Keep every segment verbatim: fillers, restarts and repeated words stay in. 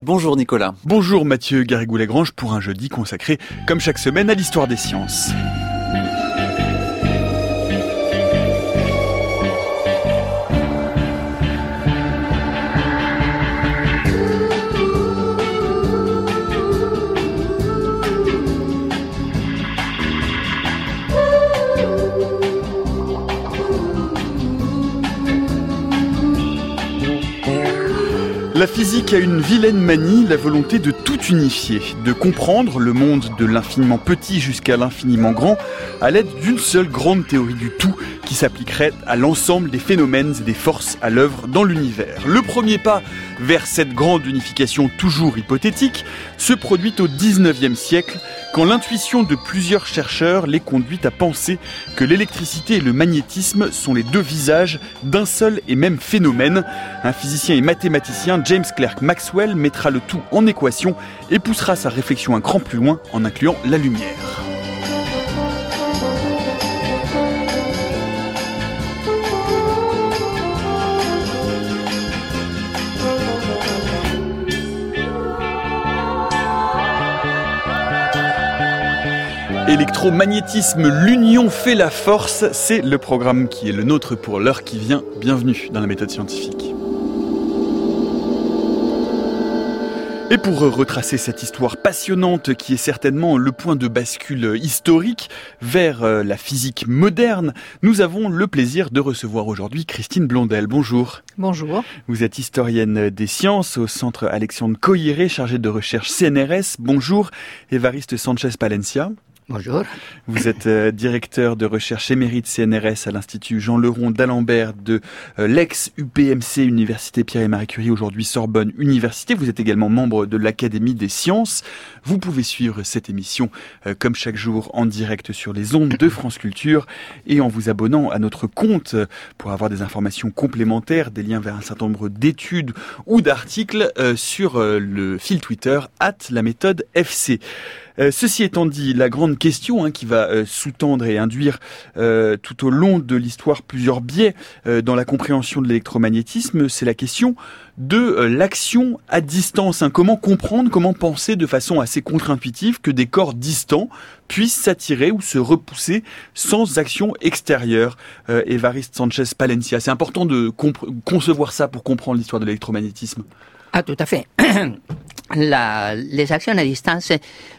Bonjour Nicolas. Bonjour Mathieu Garrigou-Lagrange pour un jeudi consacré, comme chaque semaine, à l'histoire des sciences. La physique a une vilaine manie, la volonté de tout unifier, de comprendre le monde de l'infiniment petit jusqu'à l'infiniment grand à l'aide d'une seule grande théorie du tout qui s'appliquerait à l'ensemble des phénomènes et des forces à l'œuvre dans l'univers. Le premier pas vers cette grande unification toujours hypothétique se produit au dix-neuvième siècle quand l'intuition de plusieurs chercheurs les conduit à penser que l'électricité et le magnétisme sont les deux visages d'un seul et même phénomène. Un physicien et mathématicien, James Clerk Maxwell, mettra le tout en équation et poussera sa réflexion un cran plus loin en incluant la lumière. Électromagnétisme, l'union fait la force, c'est le programme qui est le nôtre pour l'heure qui vient. Bienvenue dans la méthode scientifique. Et pour retracer cette histoire passionnante qui est certainement le point de bascule historique vers la physique moderne, nous avons le plaisir de recevoir aujourd'hui Christine Blondel. Bonjour. Bonjour. Vous êtes historienne des sciences au centre Alexandre Coiré, chargée de recherche C N R S. Bonjour. Évariste Sanchez Palencia. Bonjour. Vous êtes euh, directeur de recherche émérite C N R S à l'Institut Jean Leron d'Alembert de euh, l'ex-U P M C, Université Pierre et Marie Curie, aujourd'hui Sorbonne Université. Vous êtes également membre de l'Académie des sciences. Vous pouvez suivre cette émission euh, comme chaque jour en direct sur les ondes de France Culture et en vous abonnant à notre compte pour avoir des informations complémentaires, des liens vers un certain nombre d'études ou d'articles euh, sur euh, le fil Twitter arobase la méthode F C. Euh, ceci étant dit, la grande question hein, qui va euh, sous-tendre et induire euh, tout au long de l'histoire plusieurs biais euh, dans la compréhension de l'électromagnétisme, c'est la question de euh, l'action à distance. Hein. Comment comprendre, comment penser de façon assez contre-intuitive que des corps distants puissent s'attirer ou se repousser sans action extérieure. euh, Évariste Sanchez Palencia, c'est important de comp- concevoir ça pour comprendre l'histoire de l'électromagnétisme. Ah, tout à fait. La, les actions à distance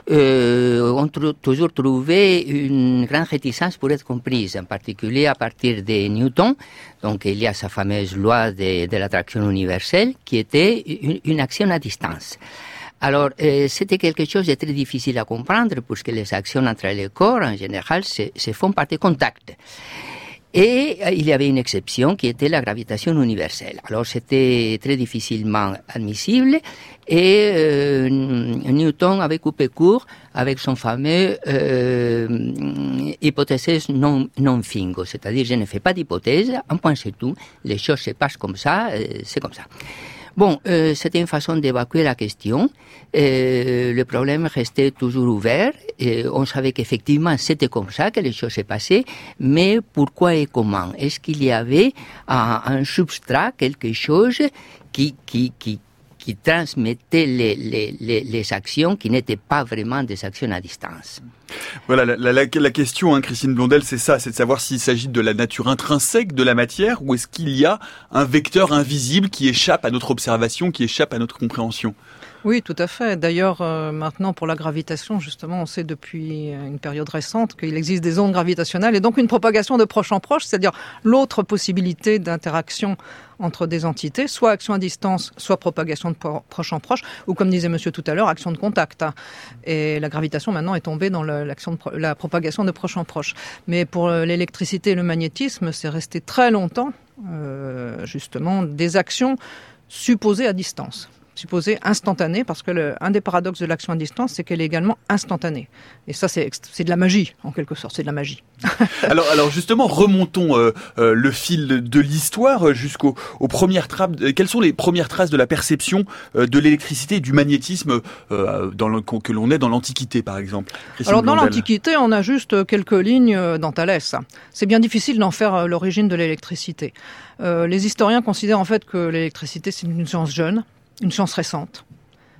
euh, ont tr- toujours trouvé une grande réticence pour être comprises, en particulier à partir de Newton. Donc, il y a sa fameuse loi de, de l'attraction universelle qui était une, une action à distance. Alors, euh, c'était quelque chose de très difficile à comprendre puisque les actions entre les corps, en général, se, se font par des contacts. Et il y avait une exception qui était la gravitation universelle. Alors c'était très difficilement admissible et euh, Newton avait coupé court avec son fameux euh, hypothèse non, non fingo, c'est-à-dire je ne fais pas d'hypothèse, un point c'est tout, les choses se passent comme ça, euh, c'est comme ça. Bon, euh, c'était une façon d'évacuer la question. Euh, le problème restait toujours ouvert. Et on savait qu'effectivement, c'était comme ça que les choses se passaient. Mais pourquoi et comment? Est-ce qu'il y avait un, un substrat, quelque chose qui, qui, qui, qui transmettait les, les, les, les actions qui n'étaient pas vraiment des actions à distance? Voilà, la, la, la question, hein, Christine Blondel, c'est ça, c'est de savoir s'il s'agit de la nature intrinsèque de la matière ou est-ce qu'il y a un vecteur invisible qui échappe à notre observation, qui échappe à notre compréhension. Oui, tout à fait. D'ailleurs, euh, maintenant, pour la gravitation, justement, on sait depuis une période récente qu'il existe des ondes gravitationnelles et donc une propagation de proche en proche, c'est-à-dire l'autre possibilité d'interaction entre des entités, soit action à distance, soit propagation de pro- proche en proche, ou comme disait monsieur tout à l'heure, action de contact. Et la gravitation, maintenant, est tombée dans le, l'action de pro- la propagation de proche en proche. Mais pour l'électricité et le magnétisme, c'est resté très longtemps, euh, justement, des actions supposées à distance. Supposée instantanée, parce que le, un des paradoxes de l'action à distance, c'est qu'elle est également instantanée. Et ça, c'est, c'est de la magie, en quelque sorte, c'est de la magie. alors, alors justement, remontons euh, euh, le fil de l'histoire jusqu'aux aux premières traces. Quelles sont les premières traces de la perception euh, de l'électricité et du magnétisme euh, dans le, que l'on est dans l'Antiquité, par exemple? Christine Alors, dans Blondel. l'Antiquité, on a juste quelques lignes dans Thalès. C'est bien difficile d'en faire l'origine de l'électricité. Euh, les historiens considèrent en fait que l'électricité, c'est une science jeune, une science récente.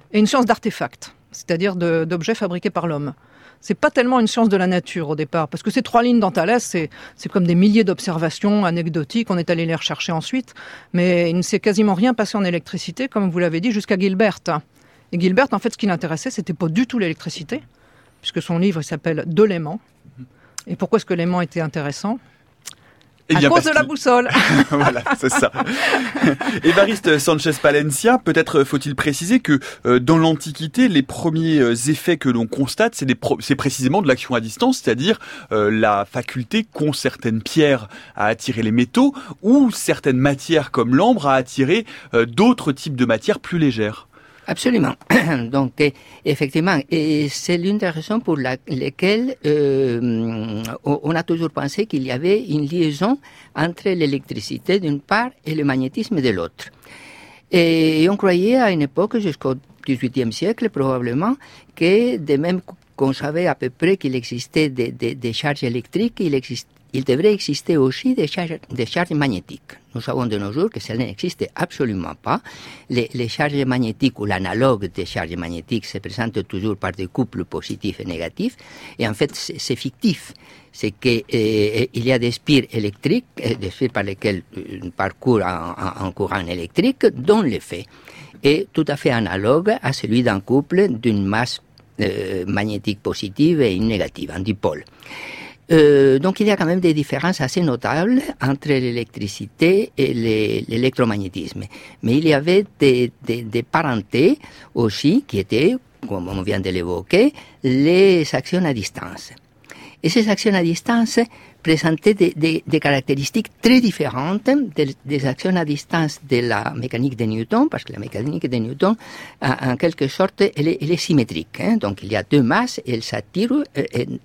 et une science d'artefacts, c'est-à-dire de, d'objets fabriqués par l'homme. C'est pas tellement une science de la nature au départ, parce que ces trois lignes dans Thalès, c'est, c'est comme des milliers d'observations anecdotiques, on est allé les rechercher ensuite, mais il ne s'est quasiment rien passé en électricité, comme vous l'avez dit, jusqu'à Gilbert. Et Gilbert, en fait, ce qui l'intéressait, c'était pas du tout l'électricité, puisque son livre il s'appelle « De l'aimant ». Et pourquoi est-ce que l'aimant était intéressant ? Eh bien, à cause de que... la boussole. Voilà, c'est ça. Évariste Sanchez Palencia, peut-être faut-il préciser que euh, dans l'Antiquité, les premiers euh, effets que l'on constate, c'est, des pro- c'est précisément de l'action à distance, c'est-à-dire euh, la faculté qu'ont certaines pierres à attirer les métaux ou certaines matières comme l'ambre à attirer euh, d'autres types de matières plus légères. Absolument. Donc, effectivement, et c'est l'une des raisons pour la, lesquelles euh, on a toujours pensé qu'il y avait une liaison entre l'électricité d'une part et le magnétisme de l'autre. Et on croyait à une époque, jusqu'au dix-huitième siècle probablement, que de même qu'on savait à peu près qu'il existait des, des, des charges électriques, il existe il devrait exister aussi des charges, des charges magnétiques. Nous savons de nos jours que cela n'existe absolument pas. Les, les charges magnétiques ou l'analogue des charges magnétiques se présentent toujours par des couples positifs et négatifs. Et en fait, c'est, c'est fictif. C'est qu'il euh, y a des spires électriques, des spires par lesquelles on parcourt un, un, un courant électrique, dont l'effet est tout à fait analogue à celui d'un couple d'une masse euh, magnétique positive et une négative, un dipôle. Euh, donc il y a quand même des différences assez notables entre l'électricité et les, l'électromagnétisme. Mais il y avait des, des, des parentés aussi qui étaient, comme on vient de l'évoquer, les actions à distance. Et ces actions à distance présentaient des, des, des caractéristiques très différentes des, des actions à distance de la mécanique de Newton, parce que la mécanique de Newton, en quelque sorte, elle est, elle est symétrique. Hein. Donc il y a deux masses et elles s'attirent euh,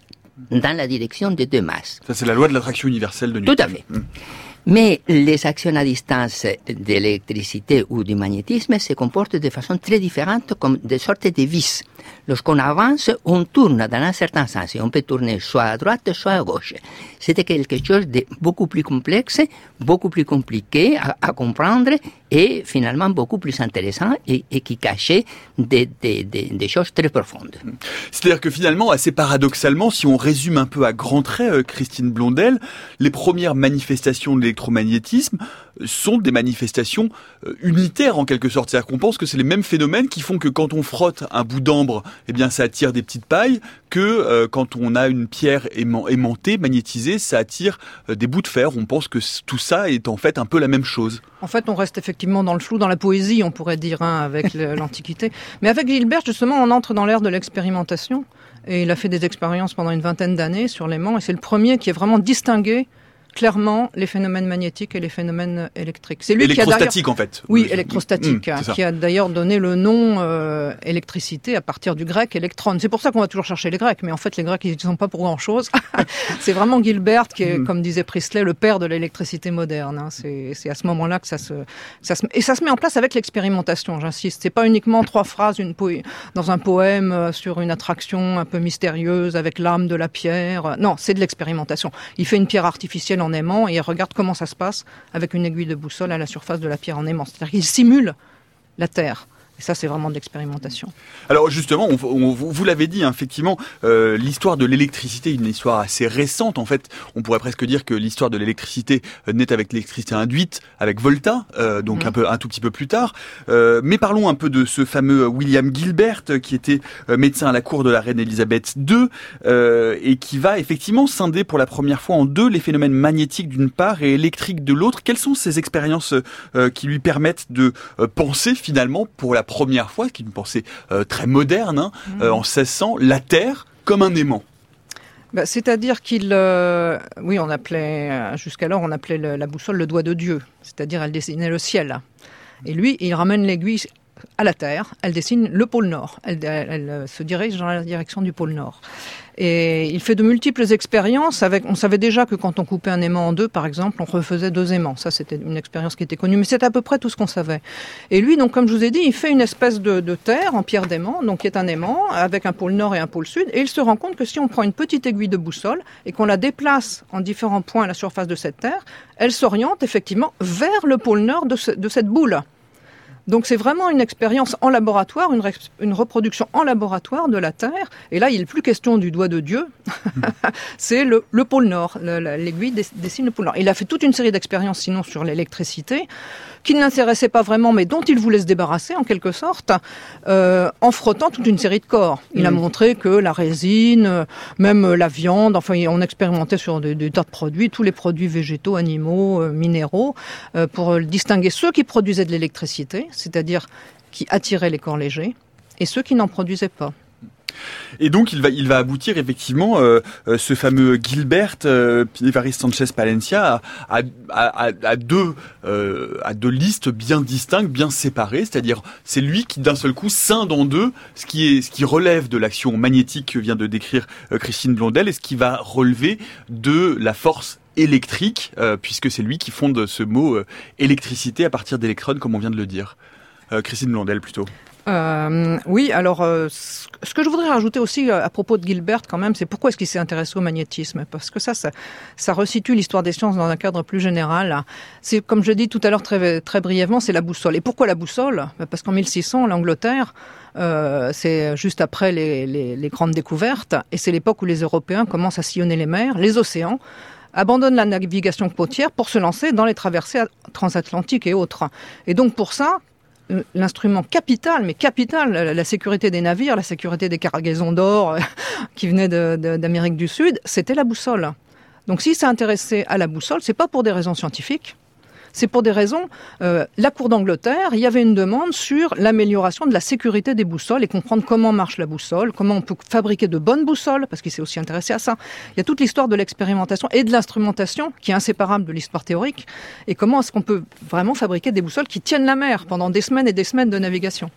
dans la direction des deux masses. Ça, c'est la loi de l'attraction universelle de Newton. Tout à fait. Mmh. Mais les actions à distance de l'électricité ou du magnétisme se comportent de façon très différente, comme des sortes de vis. Lorsqu'on avance, on tourne dans un certain sens et on peut tourner soit à droite, soit à gauche. C'était quelque chose de beaucoup plus complexe, beaucoup plus compliqué à, à comprendre et finalement beaucoup plus intéressant et, et qui cachait des, des, des, des choses très profondes. C'est-à-dire que finalement, assez paradoxalement, si on résume un peu à grands traits, euh, Christine Blondel, les premières manifestations de l'électromagnétisme sont des manifestations euh, unitaires en quelque sorte. C'est-à-dire qu'on pense que c'est les mêmes phénomènes qui font que quand on frotte un bout d'ambre, eh bien ça attire des petites pailles, que euh, quand on a une pierre aimant, aimantée, magnétisée, ça attire euh, des bouts de fer. On pense que tout ça est en fait un peu la même chose. En fait, on reste effectivement dans le flou, dans la poésie, on pourrait dire, hein, avec l'Antiquité. Mais avec Gilbert, justement, on entre dans l'ère de l'expérimentation. Et il a fait des expériences pendant une vingtaine d'années sur l'aimant. Et c'est le premier qui est vraiment distingué clairement les phénomènes magnétiques et les phénomènes électriques. C'est lui électrostatique qui a en fait. Oui, électrostatique, mmh, qui a d'ailleurs donné le nom euh, électricité à partir du grec électron. C'est pour ça qu'on va toujours chercher les Grecs, mais en fait les Grecs ils ne sont pas pour grand-chose. C'est vraiment Gilbert qui est, mmh. comme disait Priestley, le père de l'électricité moderne. Hein. C'est, c'est à ce moment-là que ça se, ça se... Et ça se met en place avec l'expérimentation, j'insiste. C'est pas uniquement trois phrases une po... dans un poème sur une attraction un peu mystérieuse avec l'âme de la pierre. Non, c'est de l'expérimentation. Il fait une pierre artificielle en aimant et il regarde comment ça se passe avec une aiguille de boussole à la surface de la pierre en aimant. C'est-à-dire qu'il simule la Terre. Et ça, c'est vraiment de l'expérimentation. Alors justement, on, on, vous l'avez dit, hein, effectivement, euh, l'histoire de l'électricité est une histoire assez récente. En fait, on pourrait presque dire que l'histoire de l'électricité euh, naît avec l'électricité induite, avec Volta, euh, donc mmh. un peu, un tout petit peu plus tard. Euh, mais parlons un peu de ce fameux William Gilbert, qui était euh, médecin à la cour de la reine Elisabeth deux, euh, et qui va effectivement scinder pour la première fois en deux les phénomènes magnétiques d'une part et électriques de l'autre. Quelles sont ces expériences euh, qui lui permettent de euh, penser finalement pour la première fois, qui est une pensée euh, très moderne, hein, mmh. euh, en seize cents, la Terre comme un aimant. Bah, c'est-à-dire qu'il, euh, oui, on appelait, euh, jusqu'alors, on appelait le, la boussole le doigt de Dieu, c'est-à-dire elle dessinait le ciel. Et lui, il ramène l'aiguille à la Terre, elle dessine le pôle Nord, elle, elle, elle se dirige dans la direction du pôle Nord. Et il fait de multiples expériences. Avec, on savait déjà que quand on coupait un aimant en deux, par exemple, on refaisait deux aimants. Ça, c'était une expérience qui était connue, mais c'était à peu près tout ce qu'on savait. Et lui, donc, comme je vous ai dit, il fait une espèce de, de terre en pierre d'aimant, donc qui est un aimant avec un pôle nord et un pôle sud. Et il se rend compte que si on prend une petite aiguille de boussole et qu'on la déplace en différents points à la surface de cette terre, elle s'oriente effectivement vers le pôle nord de, ce, de cette boule. Donc c'est vraiment une expérience en laboratoire, une, ré- une reproduction en laboratoire de la Terre. Et là, il n'est plus question du doigt de Dieu, c'est le, le pôle Nord. Le, la, l'aiguille dessine le pôle Nord. Il a fait toute une série d'expériences sinon sur l'électricité, qui ne l'intéressaient pas vraiment, mais dont il voulait se débarrasser en quelque sorte, euh, en frottant toute une série de corps. Il mmh. a montré que la résine, même la viande, enfin on expérimentait sur des, des tas de produits, tous les produits végétaux, animaux, euh, minéraux, euh, pour distinguer ceux qui produisaient de l'électricité, c'est-à-dire qui attiraient les corps légers, et ceux qui n'en produisaient pas. Et donc il va il va aboutir effectivement euh, euh, ce fameux Gilbert euh, Évariste Sánchez Palencia à, à, à, à deux euh, à deux listes bien distinctes, bien séparées, c'est-à-dire c'est lui qui d'un seul coup scinde en deux ce qui est ce qui relève de l'action magnétique que vient de décrire euh, Christine Blondel et ce qui va relever de la force électrique euh, puisque c'est lui qui fonde ce mot euh, électricité à partir d'électrons comme on vient de le dire. Euh, Christine Blondel plutôt. Euh, oui, alors euh, ce que je voudrais rajouter aussi à propos de Gilbert quand même, c'est pourquoi est-ce qu'il s'est intéressé au magnétisme, parce que ça, ça, ça resitue l'histoire des sciences dans un cadre plus général. C'est, comme je dis tout à l'heure très, très brièvement, c'est la boussole. Et pourquoi la boussole ? Parce qu'en mille six cents, l'Angleterre, euh, c'est juste après les, les, les grandes découvertes, et c'est l'époque où les Européens commencent à sillonner les mers, les océans, abandonnent la navigation côtière pour se lancer dans les traversées transatlantiques et autres. Et donc pour ça, l'instrument capital, mais capital, la sécurité des navires, la sécurité des cargaisons d'or qui venaient de, de, d'Amérique du Sud, c'était la boussole. Donc s'il s'est intéressé à la boussole, c'est pas pour des raisons scientifiques, c'est pour des raisons... Euh, la Cour d'Angleterre, il y avait une demande sur l'amélioration de la sécurité des boussoles et comprendre comment marche la boussole, comment on peut fabriquer de bonnes boussoles, parce qu'il s'est aussi intéressé à ça. Il y a toute l'histoire de l'expérimentation et de l'instrumentation qui est inséparable de l'histoire théorique, et comment est-ce qu'on peut vraiment fabriquer des boussoles qui tiennent la mer pendant des semaines et des semaines de navigation.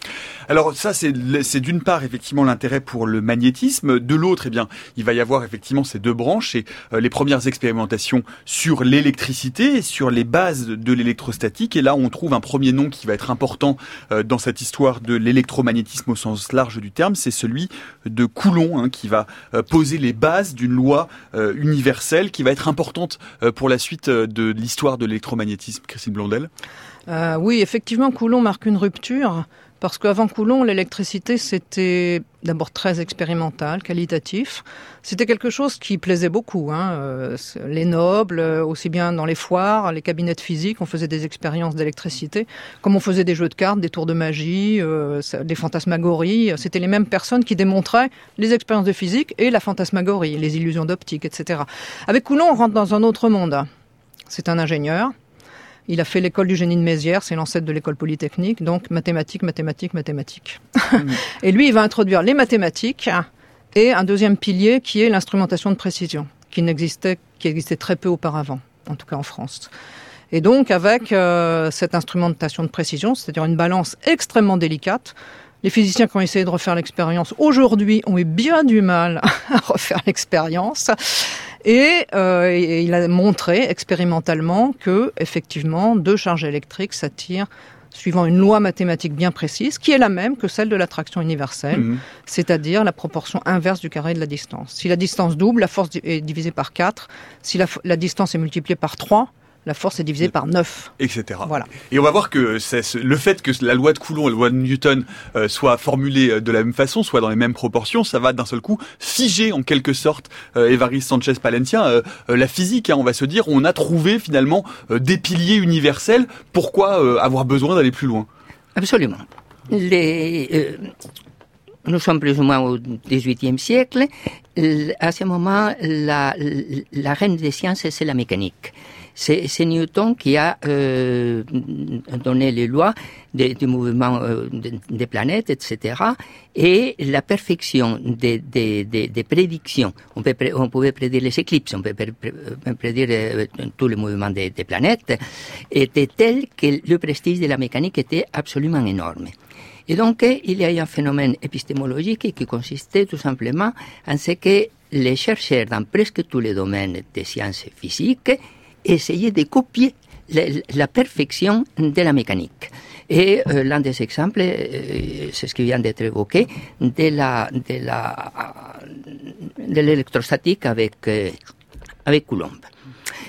Alors ça, c'est, c'est d'une part effectivement l'intérêt pour le magnétisme, de l'autre, eh bien, il va y avoir effectivement ces deux branches et euh, les premières expérimentations sur l'électricité, sur les bases de l'électrostatique. Et là, on trouve un premier nom qui va être important euh, dans cette histoire de l'électromagnétisme au sens large du terme, c'est celui de Coulomb, hein, qui va euh, poser les bases d'une loi euh, universelle qui va être importante euh, pour la suite euh, de l'histoire de l'électromagnétisme. Christine Blondel. Euh, oui, effectivement, Coulomb marque une rupture. Parce qu'avant Coulomb, l'électricité, c'était d'abord très expérimental, qualitatif. C'était quelque chose qui plaisait beaucoup. Hein. Euh, les nobles, aussi bien dans les foires, les cabinets de physique, on faisait des expériences d'électricité, comme on faisait des jeux de cartes, des tours de magie, euh, des fantasmagories. C'était les mêmes personnes qui démontraient les expériences de physique et la fantasmagorie, les illusions d'optique, et cetera. Avec Coulomb, on rentre dans un autre monde. C'est un ingénieur. Il a fait l'école du génie de Mézières, c'est l'ancêtre de l'école polytechnique, donc mathématiques, mathématiques, mathématiques. Mmh. Et lui, il va introduire les mathématiques et un deuxième pilier qui est l'instrumentation de précision, qui n'existait, qui existait très peu auparavant, en tout cas en France. Et donc, avec euh, cette instrumentation de précision, c'est-à-dire une balance extrêmement délicate, les physiciens qui ont essayé de refaire l'expérience aujourd'hui ont eu bien du mal à refaire l'expérience. Et euh, il a montré expérimentalement que, effectivement, deux charges électriques s'attirent suivant une loi mathématique bien précise, qui est la même que celle de l'attraction universelle, mmh. c'est-à-dire la proportion inverse du carré de la distance. Si la distance double, la force est divisée par quatre. Si la, la distance est multipliée par trois, la force est divisée par neuf. et cetera. Voilà. Et on va voir que c'est le fait que la loi de Coulomb et la loi de Newton euh, soient formulées de la même façon, soient dans les mêmes proportions, ça va d'un seul coup figer en quelque sorte euh, Évariste Sánchez Palencia euh, euh, la physique. Hein, on va se dire, on a trouvé finalement euh, des piliers universels. Pourquoi euh, avoir besoin d'aller plus loin ? Absolument. Les, euh, nous sommes plus ou moins au dix-huitième siècle. À ce moment, la, la reine des sciences, c'est la mécanique. C'est, c'est Newton qui a euh, donné les lois de, du mouvement euh, des de planètes, et cetera. Et la perfection des, des, des, des prédictions. On, peut, on pouvait prédire les éclipses, on peut prédire euh, tous les mouvements des, des planètes, était tel que le prestige de la mécanique était absolument énorme. Et donc, il y a eu un phénomène épistémologique qui consistait tout simplement en ce que les chercheurs dans presque tous les domaines des sciences physiques essayer de copier la, la perfection de la mécanique. Et euh, l'un des exemples, euh, c'est ce qui vient d'être évoqué, de la de la de l'électrostatique avec euh, avec Coulomb.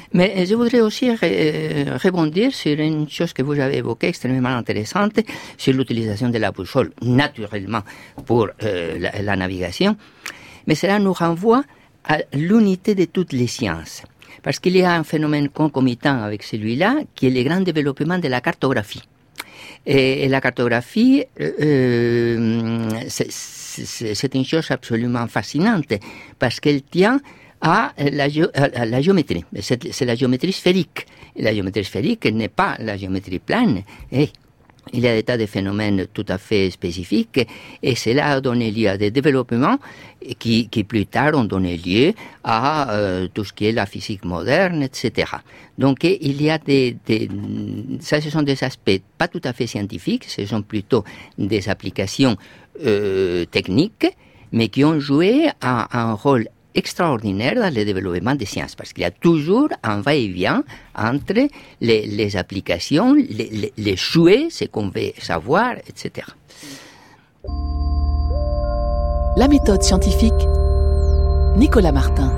Mais je voudrais aussi ré- rebondir sur une chose que vous avez évoquée, extrêmement intéressante, sur l'utilisation de la boussole, naturellement, pour euh, la, la navigation. Mais cela nous renvoie à l'unité de toutes les sciences. Parce qu'il y a un phénomène concomitant avec celui-là, qui est le grand développement de la cartographie. Et, et la cartographie, euh, c'est, c'est, c'est une chose absolument fascinante, parce qu'elle tient à la, gé- à la géométrie. C'est, c'est la géométrie sphérique. Et la géométrie sphérique n'est pas la géométrie plane. Et il y a des tas de phénomènes tout à fait spécifiques, et cela a donné lieu à des développements qui, qui plus tard ont donné lieu à euh, tout ce qui est la physique moderne, et cetera. Donc il y a des, des... Ça, ce sont des aspects pas tout à fait scientifiques, ce sont plutôt des applications euh, techniques, mais qui ont joué un, un rôle extraordinaire dans le développement des sciences, parce qu'il y a toujours un va-et-vient entre les, les applications, les, les, les souhaits, ce qu'on veut savoir, et cetera. La méthode scientifique, Nicolas Martin.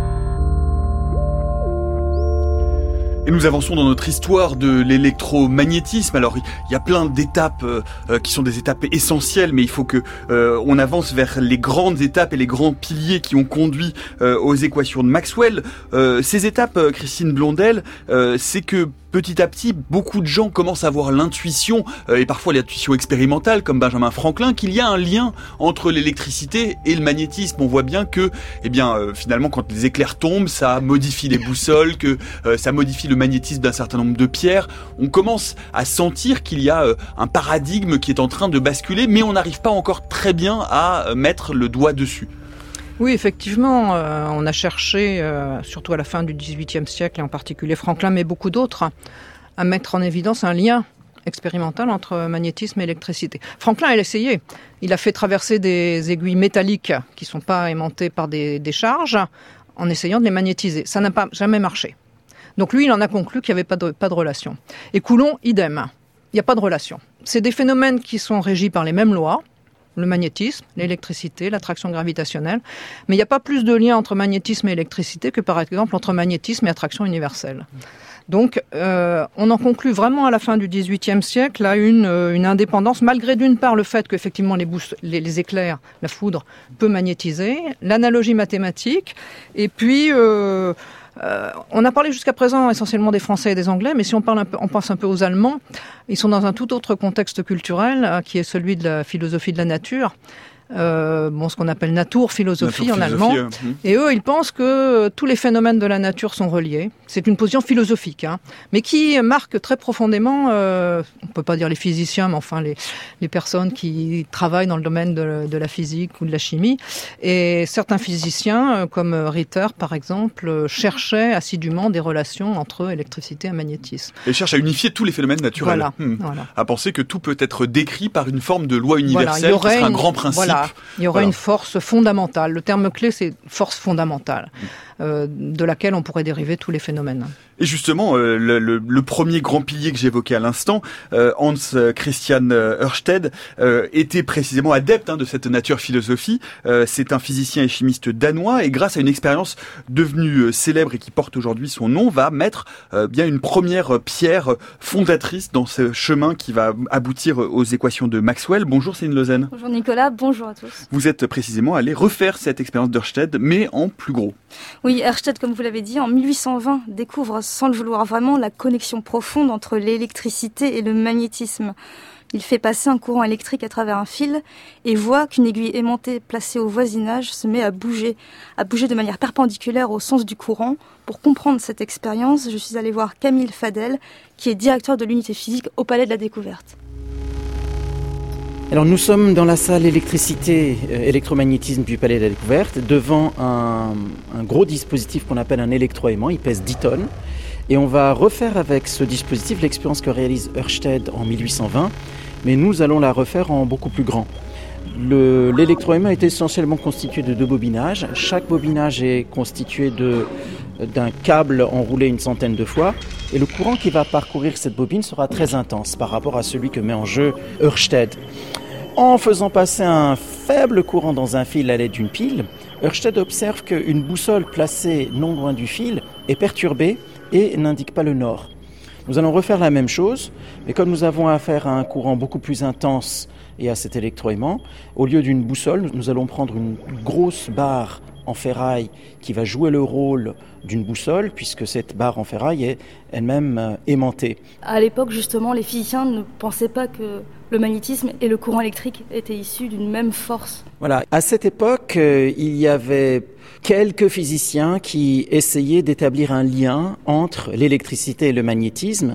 Et nous avançons dans notre histoire de l'électromagnétisme. Alors, il y a plein d'étapes euh, qui sont des étapes essentielles, mais il faut que euh, on avance vers les grandes étapes et les grands piliers qui ont conduit euh, aux équations de Maxwell. Euh, ces étapes, euh, Christine Blondel, euh, c'est que petit à petit, beaucoup de gens commencent à avoir l'intuition, euh, et parfois l'intuition expérimentale, comme Benjamin Franklin, qu'il y a un lien entre l'électricité et le magnétisme. On voit bien que, eh bien, euh, finalement, quand les éclairs tombent, ça modifie les boussoles, que euh, ça modifie le magnétisme d'un certain nombre de pierres. On commence à sentir qu'il y a euh, un paradigme qui est en train de basculer, mais on n'arrive pas encore très bien à euh, mettre le doigt dessus. Oui, effectivement, euh, on a cherché, euh, surtout à la fin du dix-huitième siècle, et en particulier Franklin, mais beaucoup d'autres, à mettre en évidence un lien expérimental entre magnétisme et électricité. Franklin, il a essayé. Il a fait traverser des aiguilles métalliques qui ne sont pas aimantées par des, des charges en essayant de les magnétiser. Ça n'a pas jamais marché. Donc lui, il en a conclu qu'il n'y avait pas de, pas de relation. Et Coulomb, idem. Il n'y a pas de relation. C'est des phénomènes qui sont régis par les mêmes lois, le magnétisme, l'électricité, l'attraction gravitationnelle. Mais il n'y a pas plus de lien entre magnétisme et électricité que par exemple entre magnétisme et attraction universelle. Donc euh, on en conclut vraiment à la fin du dix-huitième siècle à une, euh, une indépendance, malgré d'une part le fait qu'effectivement les, bouss- les, les éclairs, la foudre peut magnétiser, l'analogie mathématique, et puis... Euh, Euh, on a parlé jusqu'à présent essentiellement des Français et des Anglais, mais si on, parle un peu, on pense un peu aux Allemands, ils sont dans un tout autre contexte culturel, euh, qui est celui de la philosophie de la nature. Euh, bon, ce qu'on appelle Naturphilosophie en allemand. Euh, et eux, ils pensent que tous les phénomènes de la nature sont reliés. C'est une position philosophique, hein, mais qui marque très profondément, euh, on peut pas dire les physiciens, mais enfin les, les personnes qui travaillent dans le domaine de, de la physique ou de la chimie. Et certains physiciens, comme Ritter par exemple, cherchaient assidûment des relations entre électricité et magnétisme. Et cherchent à unifier tous les phénomènes naturels. Voilà, hmm. voilà. À penser que tout peut être décrit par une forme de loi universelle, voilà, qui sera un une, grand principe. Voilà. Il y aurait voilà. une force fondamentale. Le terme clé, c'est force fondamentale, euh, de laquelle on pourrait dériver tous les phénomènes. Et justement, euh, le, le, le premier grand pilier que j'évoquais à l'instant, euh, Hans Christian Ørsted, euh, était précisément adepte hein, de cette nature-philosophie. Euh, c'est un physicien et chimiste danois, et grâce à une expérience devenue euh, célèbre et qui porte aujourd'hui son nom, va mettre euh, bien une première pierre fondatrice dans ce chemin qui va aboutir aux équations de Maxwell. Bonjour Céline Lezen. Bonjour Nicolas, bonjour à tous. Vous êtes précisément allé refaire cette expérience d'Ørsted, mais en plus gros. Oui, Ørsted, comme vous l'avez dit, en mille huit cent vingt, découvre sans le vouloir vraiment la connexion profonde entre l'électricité et le magnétisme. Il fait passer un courant électrique à travers un fil et voit qu'une aiguille aimantée placée au voisinage se met à bouger, à bouger de manière perpendiculaire au sens du courant. Pour comprendre cette expérience, je suis allée voir Camille Fadel, qui est directeur de l'unité physique au Palais de la Découverte. Alors nous sommes dans la salle électricité, euh, électromagnétisme du Palais de la Découverte, devant un, un gros dispositif qu'on appelle un électroaimant, il pèse dix tonnes. Et on va refaire avec ce dispositif l'expérience que réalise Ørsted en mille huit cent vingt, mais nous allons la refaire en beaucoup plus grand. Le, l'électroaimant est essentiellement constitué de deux bobinages. Chaque bobinage est constitué de, d'un câble enroulé une centaine de fois. Et le courant qui va parcourir cette bobine sera très intense par rapport à celui que met en jeu Ørsted. En faisant passer un faible courant dans un fil à l'aide d'une pile, Ørsted observe qu'une boussole placée non loin du fil est perturbée et n'indique pas le nord. Nous allons refaire la même chose, mais comme nous avons affaire à un courant beaucoup plus intense et à cet électroaimant, au lieu d'une boussole, nous allons prendre une grosse barre en ferraille qui va jouer le rôle d'une boussole, puisque cette barre en ferraille est elle-même aimantée. À l'époque, justement, les physiciens ne pensaient pas que le magnétisme et le courant électrique étaient issus d'une même force. Voilà. À cette époque, euh, il y avait quelques physiciens qui essayaient d'établir un lien entre l'électricité et le magnétisme.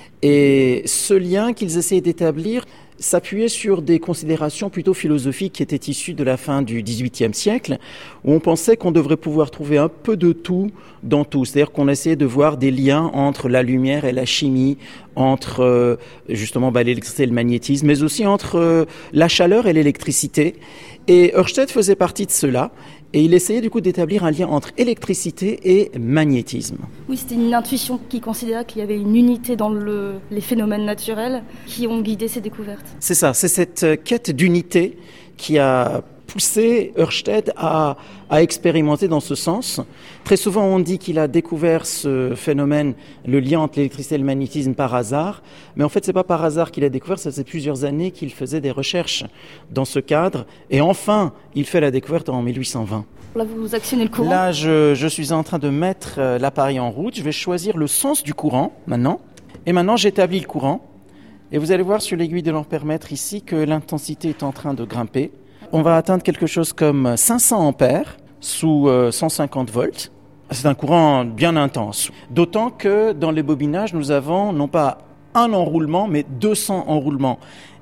Et ce lien qu'ils essayaient d'établir s'appuyait sur des considérations plutôt philosophiques qui étaient issues de la fin du dix-huitième siècle, où on pensait qu'on devrait pouvoir trouver un peu de tout dans tout. C'est-à-dire qu'on essayait de voir des liens entre la lumière et la chimie, entre euh, justement bah, l'électricité et le magnétisme, mais aussi entre euh, la chaleur et l'électricité. Et Ørsted faisait partie de cela. Et il essayait du coup d'établir un lien entre électricité et magnétisme. Oui, c'était une intuition qui considérait qu'il y avait une unité dans le, les phénomènes naturels qui ont guidé ses découvertes. C'est ça, c'est cette quête d'unité qui a poussé Ørsted à, à expérimenter dans ce sens. Très souvent, on dit qu'il a découvert ce phénomène, le lien entre l'électricité et le magnétisme par hasard. Mais en fait, c'est pas par hasard qu'il a découvert, ça faisait plusieurs années qu'il faisait des recherches dans ce cadre. Et enfin, il fait la découverte en mille huit cent vingt. Là, vous actionnez le courant. Là, je, je suis en train de mettre l'appareil en route. Je vais choisir le sens du courant, maintenant. Et maintenant, j'établis le courant. Et vous allez voir sur l'aiguille de l'ampèremètre ici que l'intensité est en train de grimper. On va atteindre quelque chose comme cinq cents ampères sous cent cinquante volts. C'est un courant bien intense. D'autant que dans les bobinages, nous avons non pas un enroulement, mais deux cents enroulements.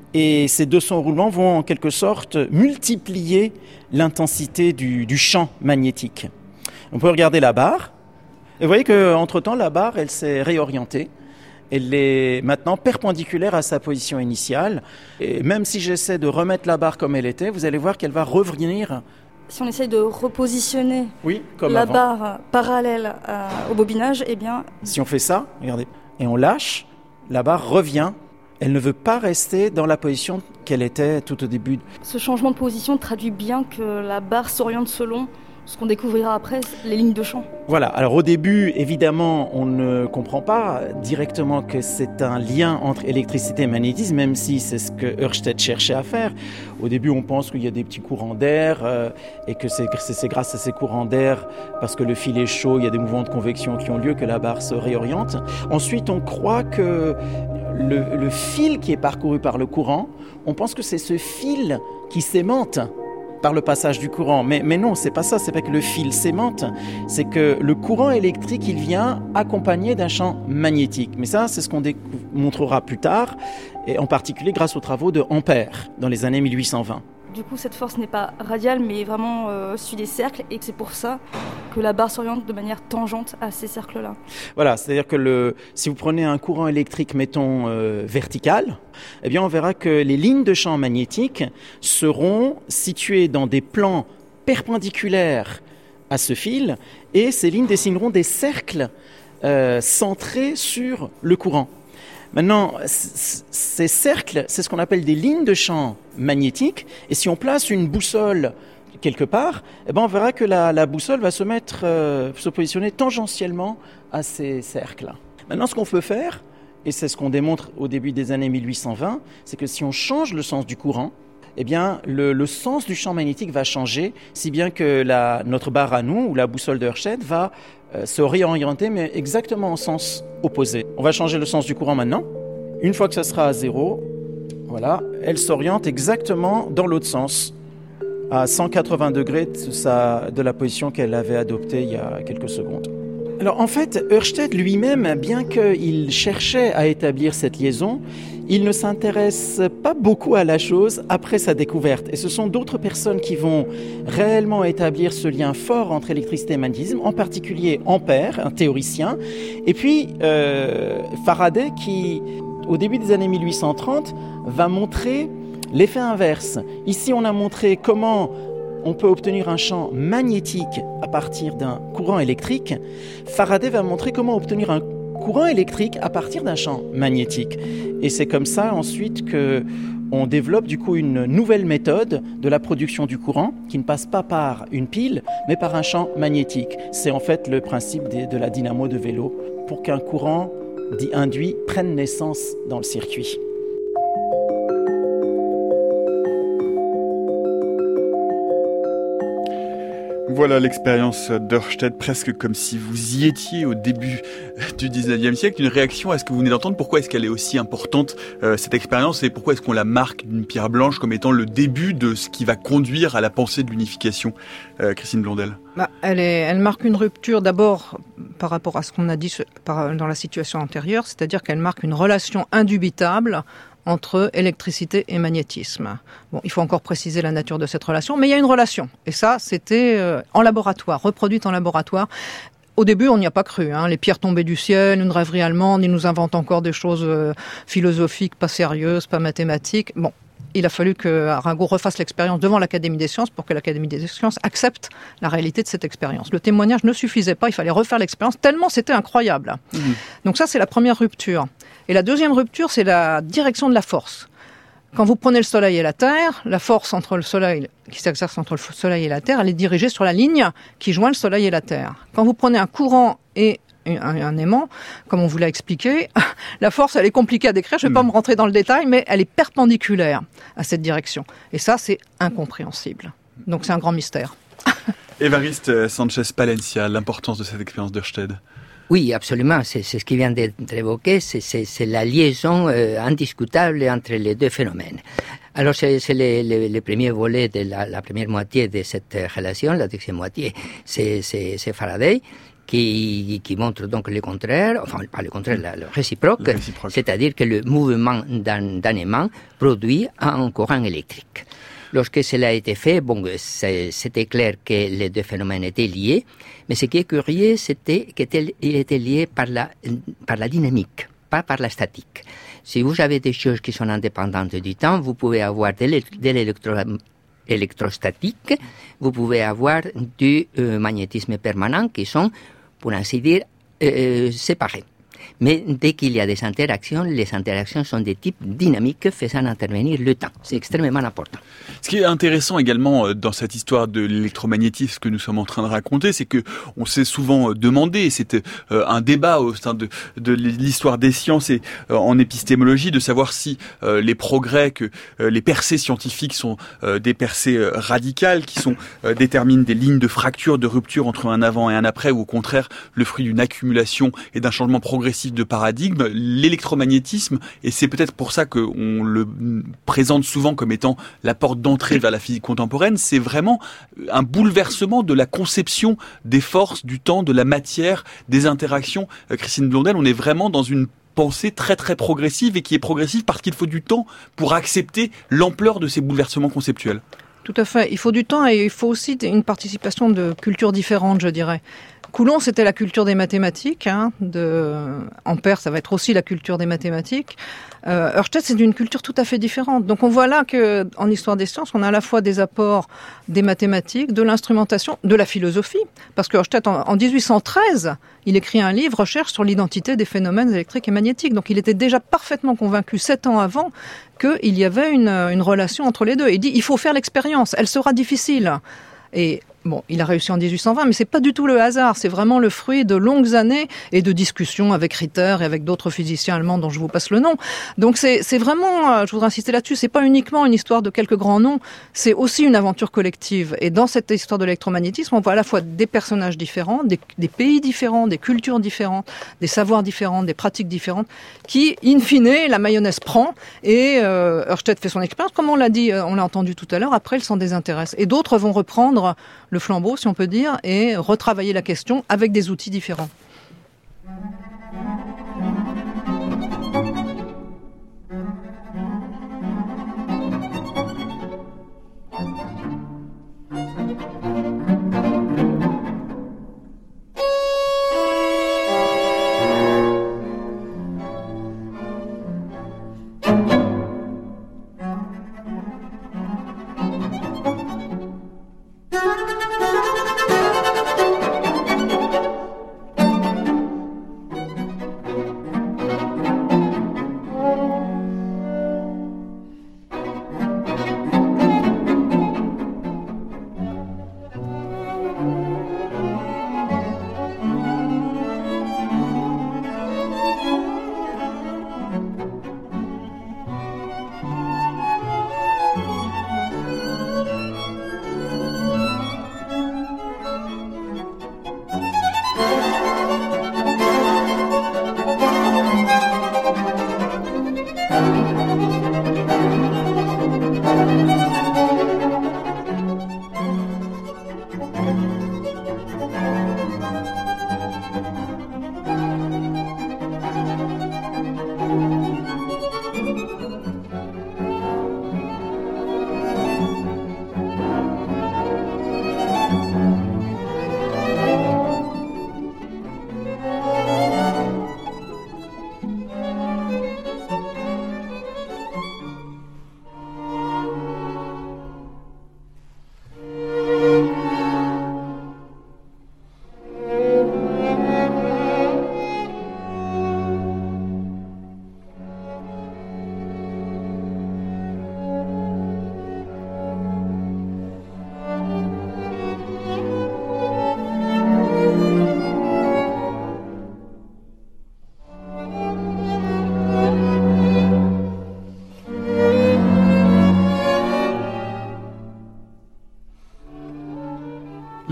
Et ces deux cents enroulements vont en quelque sorte multiplier l'intensité du, du champ magnétique. On peut regarder la barre. Et vous voyez qu'entre-temps, la barre, elle s'est réorientée. Elle est maintenant perpendiculaire à sa position initiale. Et même si j'essaie de remettre la barre comme elle était, vous allez voir qu'elle va revenir. Si on essaye de repositionner oui, comme la avant. barre parallèle à, au bobinage, eh bien... Si on fait ça, regardez, et on lâche, la barre revient. Elle ne veut pas rester dans la position qu'elle était tout au début. Ce changement de position traduit bien que la barre s'oriente selon ce qu'on découvrira après, les lignes de champ. Voilà, alors au début, évidemment, on ne comprend pas directement que c'est un lien entre électricité et magnétisme, même si c'est ce que Ørsted cherchait à faire. Au début, on pense qu'il y a des petits courants d'air euh, et que c'est, c'est grâce à ces courants d'air, parce que le fil est chaud, il y a des mouvements de convection qui ont lieu, que la barre se réoriente. Ensuite, on croit que le, le fil qui est parcouru par le courant, on pense que c'est ce fil qui s'aimante par le passage du courant. Mais, mais non, c'est pas ça, c'est pas que le fil s'aimante, c'est que le courant électrique, il vient accompagné d'un champ magnétique. Mais ça, c'est ce qu'on démontrera plus tard, et en particulier grâce aux travaux de Ampère, dans les années mille huit cent vingt. Du coup, cette force n'est pas radiale, mais vraiment euh, suit des cercles, et que c'est pour ça que la barre s'oriente de manière tangente à ces cercles-là. Voilà, c'est-à-dire que le, si vous prenez un courant électrique, mettons, euh, vertical, eh bien, on verra que les lignes de champ magnétique seront situées dans des plans perpendiculaires à ce fil, et ces lignes dessineront des cercles euh, centrés sur le courant. Maintenant, ces cercles, c'est ce qu'on appelle des lignes de champ magnétique. Et si on place une boussole quelque part, eh ben on verra que la, la boussole va se mettre, euh, se positionner tangentiellement à ces cercles. Maintenant, ce qu'on peut faire, et c'est ce qu'on démontre au début des années mille huit cent vingt, c'est que si on change le sens du courant, eh bien, le, le sens du champ magnétique va changer, si bien que la, notre barre à nous, ou la boussole de Ørsted, va euh, se réorienter, mais exactement en sens opposé. On va changer le sens du courant maintenant. Une fois que ça sera à zéro, voilà, elle s'oriente exactement dans l'autre sens, à cent quatre-vingts degrés de, sa, de la position qu'elle avait adoptée il y a quelques secondes. Alors en fait, Ørsted lui-même, bien qu'il cherchait à établir cette liaison, il ne s'intéresse pas beaucoup à la chose après sa découverte. Et ce sont d'autres personnes qui vont réellement établir ce lien fort entre électricité et magnétisme, en particulier Ampère, un théoricien, et puis euh, Faraday qui, au début des années mille huit cent trente, va montrer l'effet inverse. Ici, on a montré comment on peut obtenir un champ magnétique à partir d'un courant électrique. Faraday va montrer comment obtenir un courant électrique à partir d'un champ magnétique. Et c'est comme ça ensuite qu'on développe du coup une nouvelle méthode de la production du courant qui ne passe pas par une pile, mais par un champ magnétique. C'est en fait le principe de, de la dynamo de vélo pour qu'un courant dit induit prenne naissance dans le circuit. Voilà l'expérience d'Ørsted, presque comme si vous y étiez au début du dix-neuvième siècle. Une réaction à ce que vous venez d'entendre, pourquoi est-ce qu'elle est aussi importante, euh, cette expérience, et pourquoi est-ce qu'on la marque d'une pierre blanche comme étant le début de ce qui va conduire à la pensée de l'unification, euh, Christine Blondel? Bah, elle, est, elle marque une rupture d'abord par rapport à ce qu'on a dit par, dans la situation antérieure, c'est-à-dire qu'elle marque une relation indubitable entre électricité et magnétisme. Bon, il faut encore préciser la nature de cette relation, mais il y a une relation. Et ça, c'était euh, en laboratoire, reproduite en laboratoire. Au début, on n'y a pas cru. Hein. Les pierres tombaient du ciel, une rêverie allemande, ils nous inventent encore des choses euh, philosophiques, pas sérieuses, pas mathématiques. Bon, il a fallu que Arago refasse l'expérience devant l'Académie des sciences pour que l'Académie des sciences accepte la réalité de cette expérience. Le témoignage ne suffisait pas, il fallait refaire l'expérience, tellement c'était incroyable. Mmh. Donc ça, c'est la première rupture. Et la deuxième rupture, c'est la direction de la force. Quand vous prenez le Soleil et la Terre, la force entre le Soleil, qui s'exerce entre le Soleil et la Terre, elle est dirigée sur la ligne qui joint le Soleil et la Terre. Quand vous prenez un courant et un, un aimant, comme on vous l'a expliqué, la force, elle est compliquée à décrire, je ne vais pas me rentrer dans le détail, mais elle est perpendiculaire à cette direction. Et ça, c'est incompréhensible. Donc c'est un grand mystère. Évariste Sanchez-Palencia, l'importance de cette expérience d'Ørsted. Oui, absolument. C'est, c'est ce qui vient d'être évoqué. C'est, c'est, c'est la liaison euh, indiscutable entre les deux phénomènes. Alors, c'est, c'est le, le, le premier volet de la, la première moitié de cette relation. La deuxième moitié, c'est, c'est, c'est Faraday qui, qui montre donc le contraire, enfin, pas le contraire, le réciproque, le réciproque. C'est-à-dire que le mouvement d'un, d'un aimant produit un courant électrique. Lorsque cela a été fait, bon, c'était clair que les deux phénomènes étaient liés, mais ce qui est curieux, c'était qu'il était lié par la, par la dynamique, pas par la statique. Si vous avez des choses qui sont indépendantes du temps, vous pouvez avoir de l'électro, électrostatique, vous pouvez avoir du euh, magnétisme permanent qui sont, pour ainsi dire, euh, séparés. Mais dès qu'il y a des interactions, les interactions sont de type dynamique faisant intervenir le temps. C'est extrêmement important. Ce qui est intéressant également dans cette histoire de l'électromagnétisme que nous sommes en train de raconter, c'est que on s'est souvent demandé, et c'était un débat au sein de, de l'histoire des sciences et en épistémologie, de savoir si les progrès, que les percées scientifiques sont des percées radicales, qui sont déterminent des lignes de fracture, de rupture entre un avant et un après, ou au contraire le fruit d'une accumulation et d'un changement progressif de paradigme. L'électromagnétisme, et c'est peut-être pour ça qu'on le présente souvent comme étant la porte d'entrée vers la physique contemporaine, c'est vraiment un bouleversement de la conception des forces, du temps, de la matière, des interactions. Christine Blondel, on est vraiment dans une pensée très très progressive, et qui est progressive parce qu'il faut du temps pour accepter l'ampleur de ces bouleversements conceptuels. Tout à fait. Il faut du temps, et il faut aussi une participation de cultures différentes, je dirais. Coulomb, c'était la culture des mathématiques. Hein, de Ampère, ça va être aussi la culture des mathématiques. Euh, Ørsted, c'est une culture tout à fait différente. Donc on voit là que, en histoire des sciences, on a à la fois des apports des mathématiques, de l'instrumentation, de la philosophie. Parce que Ørsted, en, en dix-huit cent treize, il écrit un livre, Recherche sur l'identité des phénomènes électriques et magnétiques. Donc il était déjà parfaitement convaincu, sept ans avant, qu'il y avait une, une relation entre les deux. Il dit, il faut faire l'expérience, elle sera difficile. Et bon, il a réussi en dix-huit cent vingt, mais c'est pas du tout le hasard. C'est vraiment le fruit de longues années et de discussions avec Ritter et avec d'autres physiciens allemands dont je vous passe le nom. Donc c'est, c'est vraiment, je voudrais insister là-dessus, c'est pas uniquement une histoire de quelques grands noms, c'est aussi une aventure collective. Et dans cette histoire de l'électromagnétisme, on voit à la fois des personnages différents, des, des pays différents, des cultures différentes, des savoirs différents, des pratiques différentes, qui, in fine, la mayonnaise prend, et euh, Ørsted fait son expérience. Comme on l'a dit, on l'a entendu tout à l'heure, après, il s'en désintéresse. Et d'autres vont reprendre le flambeau, si on peut dire, et retravailler la question avec des outils différents.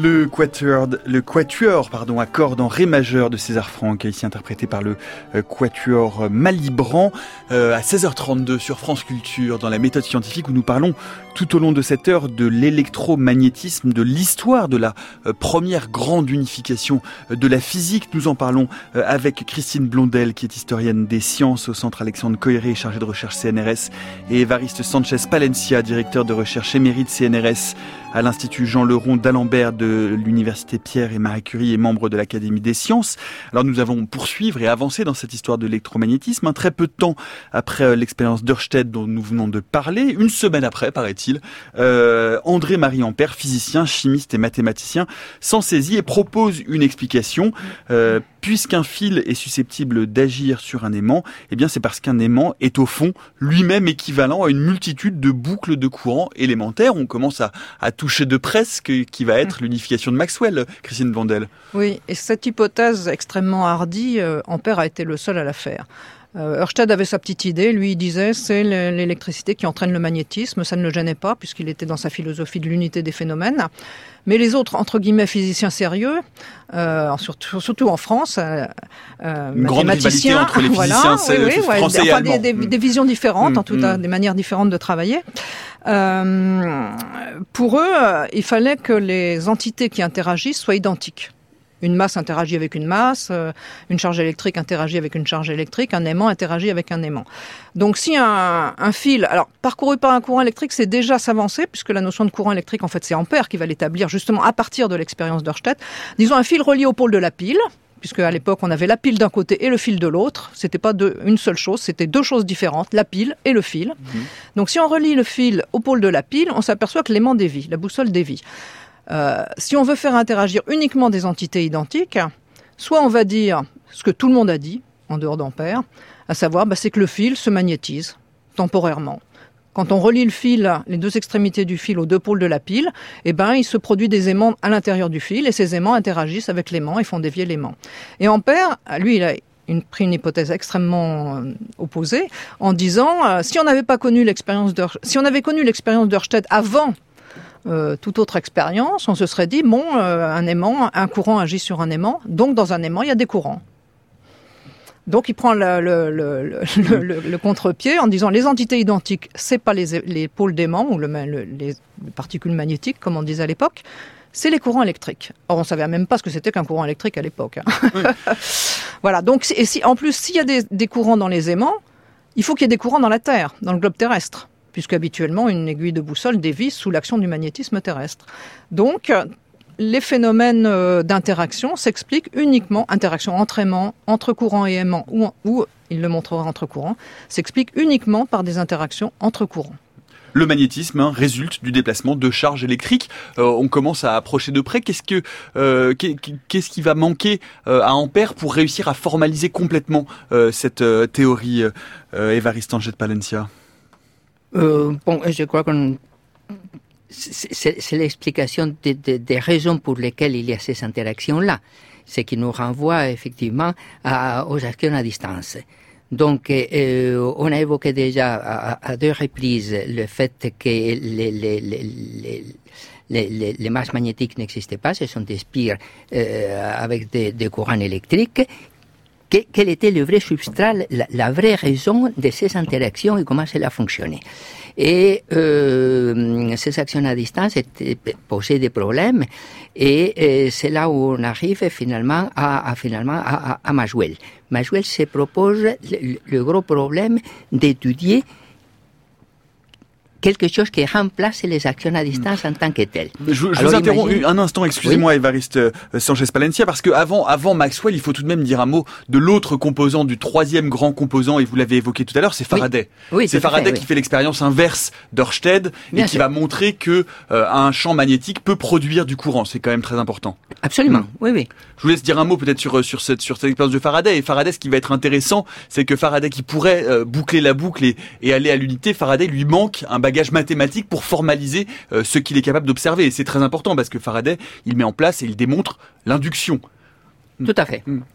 Le quatuor, le quatuor pardon, à cordes en ré majeur de César Franck, ici interprété par le euh, quatuor Malibran, euh, à seize heures trente-deux sur France Culture, dans la méthode scientifique où nous parlons tout au long de cette heure de l'électromagnétisme, de l'histoire de la euh, première grande unification euh, de la physique. Nous en parlons euh, avec Christine Blondel, qui est historienne des sciences au Centre Alexandre Coiré, chargée de recherche C N R S, et Évariste Sanchez Palencia, directeur de recherche émérite C N R S à l'Institut Jean Leron d'Alembert de l'Université Pierre et Marie Curie et membre de l'Académie des sciences. Alors nous avons poursuivre et avancer dans cette histoire de l'électromagnétisme. Un très peu de temps après l'expérience d'Ørsted dont nous venons de parler, une semaine après, paraît-il, euh, André-Marie Ampère, physicien, chimiste et mathématicien, s'en saisit et propose une explication. Euh, puisqu'un fil est susceptible d'agir sur un aimant, eh bien c'est parce qu'un aimant est au fond lui-même équivalent à une multitude de boucles de courant élémentaires. On commence à, à toucher de près ce qui va être l'unification de Maxwell, Christine Blondel. Oui, et cette hypothèse extrêmement hardie, euh, Ampère a été le seul à la faire. Euh, Ørsted avait sa petite idée, lui il disait c'est l'électricité qui entraîne le magnétisme, ça ne le gênait pas puisqu'il était dans sa philosophie de l'unité des phénomènes. Mais les autres, entre guillemets, physiciens sérieux, euh, surtout, surtout en France, euh, une grande rivalité entre les physiciens voilà, oui, oui, français ouais, et enfin, allemands. Des, des, des visions différentes, mmh, en tout mmh. cas, des manières différentes de travailler. Euh, pour eux, il fallait que les entités qui interagissent soient identiques. Une masse interagit avec une masse, euh, une charge électrique interagit avec une charge électrique, un aimant interagit avec un aimant. Donc si un, un fil, alors parcouru par un courant électrique, c'est déjà s'avancer, puisque la notion de courant électrique, en fait, c'est Ampère qui va l'établir justement à partir de l'expérience d'Ørsted. Disons un fil relié au pôle de la pile, puisque à l'époque on avait la pile d'un côté et le fil de l'autre. C'était pas deux, une seule chose, c'était deux choses différentes, la pile et le fil. Mmh. Donc si on relie le fil au pôle de la pile, on s'aperçoit que l'aimant dévie, la boussole dévie. Euh, si on veut faire interagir uniquement des entités identiques, soit on va dire ce que tout le monde a dit, en dehors d'Ampère, à savoir bah, c'est que le fil se magnétise temporairement. Quand on relie le fil, les deux extrémités du fil aux deux pôles de la pile, eh ben, il se produit des aimants à l'intérieur du fil et ces aimants interagissent avec l'aimant et font dévier l'aimant. Et Ampère, lui, il a une, pris une hypothèse extrêmement euh, opposée en disant euh, si on n'avait pas connu l'expérience d'Ørsted, si on avait connu l'expérience d'Ørsted avant Euh, toute autre expérience, on se serait dit, bon, euh, un aimant, un courant agit sur un aimant, donc dans un aimant, il y a des courants. Donc il prend le, le, le, le, le, le contre-pied en disant, les entités identiques, c'est pas les, les pôles d'aimant, ou le, le, les particules magnétiques, comme on disait à l'époque, c'est les courants électriques. Or, on savait même pas ce que c'était qu'un courant électrique à l'époque. Hein. Oui. Voilà, donc, et si, en plus, s'il y a des, des courants dans les aimants, il faut qu'il y ait des courants dans la Terre, dans le globe terrestre, puisqu'habituellement, une aiguille de boussole dévie sous l'action du magnétisme terrestre. Donc, les phénomènes d'interaction s'expliquent uniquement, interaction entre aimants, entre courants et aimants, ou, ou il le montrera entre courants, s'expliquent uniquement par des interactions entre courants. Le magnétisme hein, résulte du déplacement de charges électriques. Euh, on commence à approcher de près. Qu'est-ce que euh, qu'est-ce qui va manquer euh, à Ampère pour réussir à formaliser complètement euh, cette euh, théorie, euh, Évariste Sanchez Palencia? Euh, bon, je crois que c'est, c'est l'explication des de, de raisons pour lesquelles il y a ces interactions-là, ce qui nous renvoie effectivement à, aux actions à distance. Donc, euh, on a évoqué déjà à, à deux reprises le fait que les, les, les, les, les, les, les masses magnétiques n'existaient pas, ce sont des spires euh, avec des, des courants électriques. Quel était le vrai substrat, la, la vraie raison de ces interactions et comment cela fonctionnait. Et euh, ces actions à distance étaient, posaient des problèmes et, et c'est là où on arrive finalement à, à, finalement à, à, à Maxwell. Maxwell se propose le, le gros problème d'étudier quelque chose qui remplace les actions à distance en tant que telles. Je, je Alors, vous interromps imagine... un instant, excusez-moi, oui. Évariste Sanchez Palencia, parce que avant, avant Maxwell, il faut tout de même dire un mot de l'autre composant, du troisième grand composant, et vous l'avez évoqué tout à l'heure, c'est Faraday. Oui. Oui, c'est Faraday fait, qui oui. fait l'expérience inverse d'Ørsted et Bien qui sûr. va montrer que euh, un champ magnétique peut produire du courant. C'est quand même très important. Absolument. Mmh. Oui, oui. Je vous laisse dire un mot peut-être sur sur cette sur cette expérience de Faraday. Et Faraday, ce qui va être intéressant, c'est que Faraday, qui pourrait euh, boucler la boucle et, et aller à l'unité, Faraday lui manque un bagage mathématique pour formaliser euh, ce qu'il est capable d'observer. Et c'est très important parce que Faraday, il met en place et il démontre l'induction. Tout à fait. Mmh.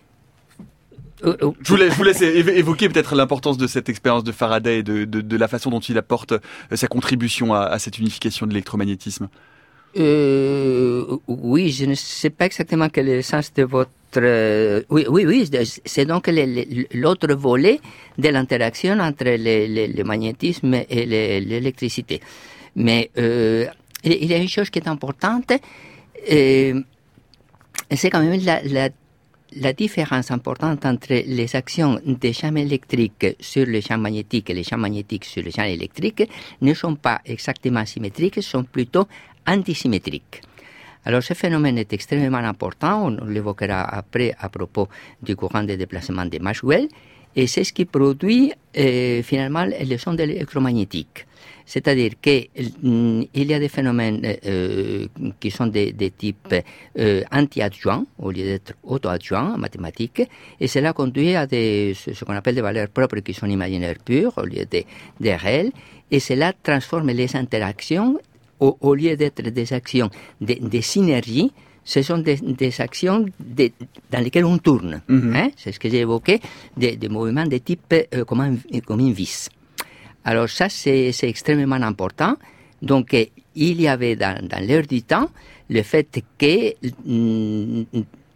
Je vous laisse, je vous laisse évoquer peut-être l'importance de cette expérience de Faraday et de, de, de la façon dont il apporte sa contribution à, à cette unification de l'électromagnétisme. euh, Oui, je ne sais pas exactement quel est le sens de votre... Euh, oui, oui, oui, c'est donc le, le, l'autre volet de l'interaction entre le, le, le magnétisme et le, l'électricité. Mais euh, il y a une chose qui est importante, euh, c'est quand même la, la, la différence importante entre les actions des champs électriques sur le champ magnétique et les champs magnétiques sur le champ électrique ne sont pas exactement symétriques, sont plutôt antisymétriques. Alors ce phénomène est extrêmement important, on l'évoquera après à propos du courant de déplacement de Maxwell, et c'est ce qui produit euh, finalement les ondes électromagnétiques. C'est-à-dire qu'il euh, y a des phénomènes euh, qui sont des, des types euh, anti-adjoints au lieu d'être auto-adjoints en mathématiques, et cela conduit à des, ce qu'on appelle des valeurs propres qui sont imaginaires pures au lieu de, de réelles, et cela transforme les interactions au, au lieu d'être des actions de, de synergie. Ce sont des, des actions de, dans lesquelles on tourne. Mm-hmm. Hein? C'est ce que j'ai évoqué, des, des mouvements de type euh, comme, un, comme une vis. Alors ça, c'est, c'est extrêmement important. Donc, euh, il y avait dans, dans l'air du temps le fait que mm,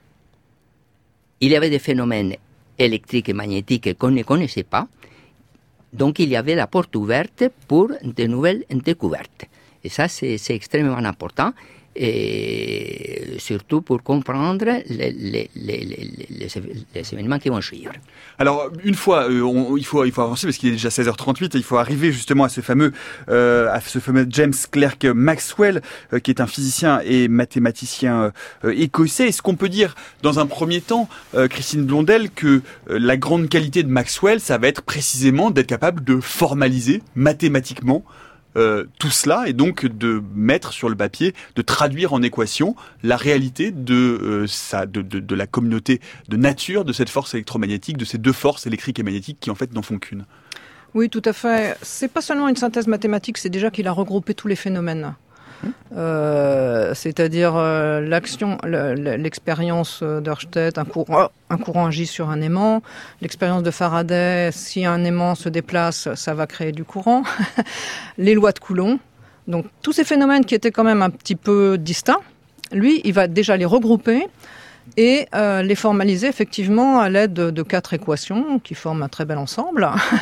il y avait des phénomènes électriques et magnétiques qu'on ne connaissait pas. Donc, il y avait la porte ouverte pour de nouvelles découvertes. Et ça, c'est, c'est extrêmement important. Et surtout pour comprendre les, les, les, les, les événements qui vont suivre. Alors, une fois, euh, on, il, faut, il faut avancer parce qu'il est déjà seize heures trente-huit et il faut arriver justement à ce fameux, euh, à ce fameux James Clerk Maxwell, euh, qui est un physicien et mathématicien euh, écossais. Est-ce qu'on peut dire, dans un premier temps, euh, Christine Blondel, que euh, la grande qualité de Maxwell, ça va être précisément d'être capable de formaliser mathématiquement Euh, tout cela, et donc de mettre sur le papier, de traduire en équation la réalité de, euh, sa, de, de, de la communauté de nature de cette force électromagnétique, de ces deux forces électriques et magnétiques qui en fait n'en font qu'une. Oui, tout à fait. C'est pas seulement une synthèse mathématique, c'est déjà qu'il a regroupé tous les phénomènes. Euh, c'est-à-dire euh, l'action, le, l'expérience d'Ørsted, un courant, un courant agit sur un aimant, l'expérience de Faraday, si un aimant se déplace, ça va créer du courant, les lois de Coulomb, donc tous ces phénomènes qui étaient quand même un petit peu distincts, lui, il va déjà les regrouper et euh, les formaliser effectivement à l'aide de, de quatre équations qui forment un très bel ensemble.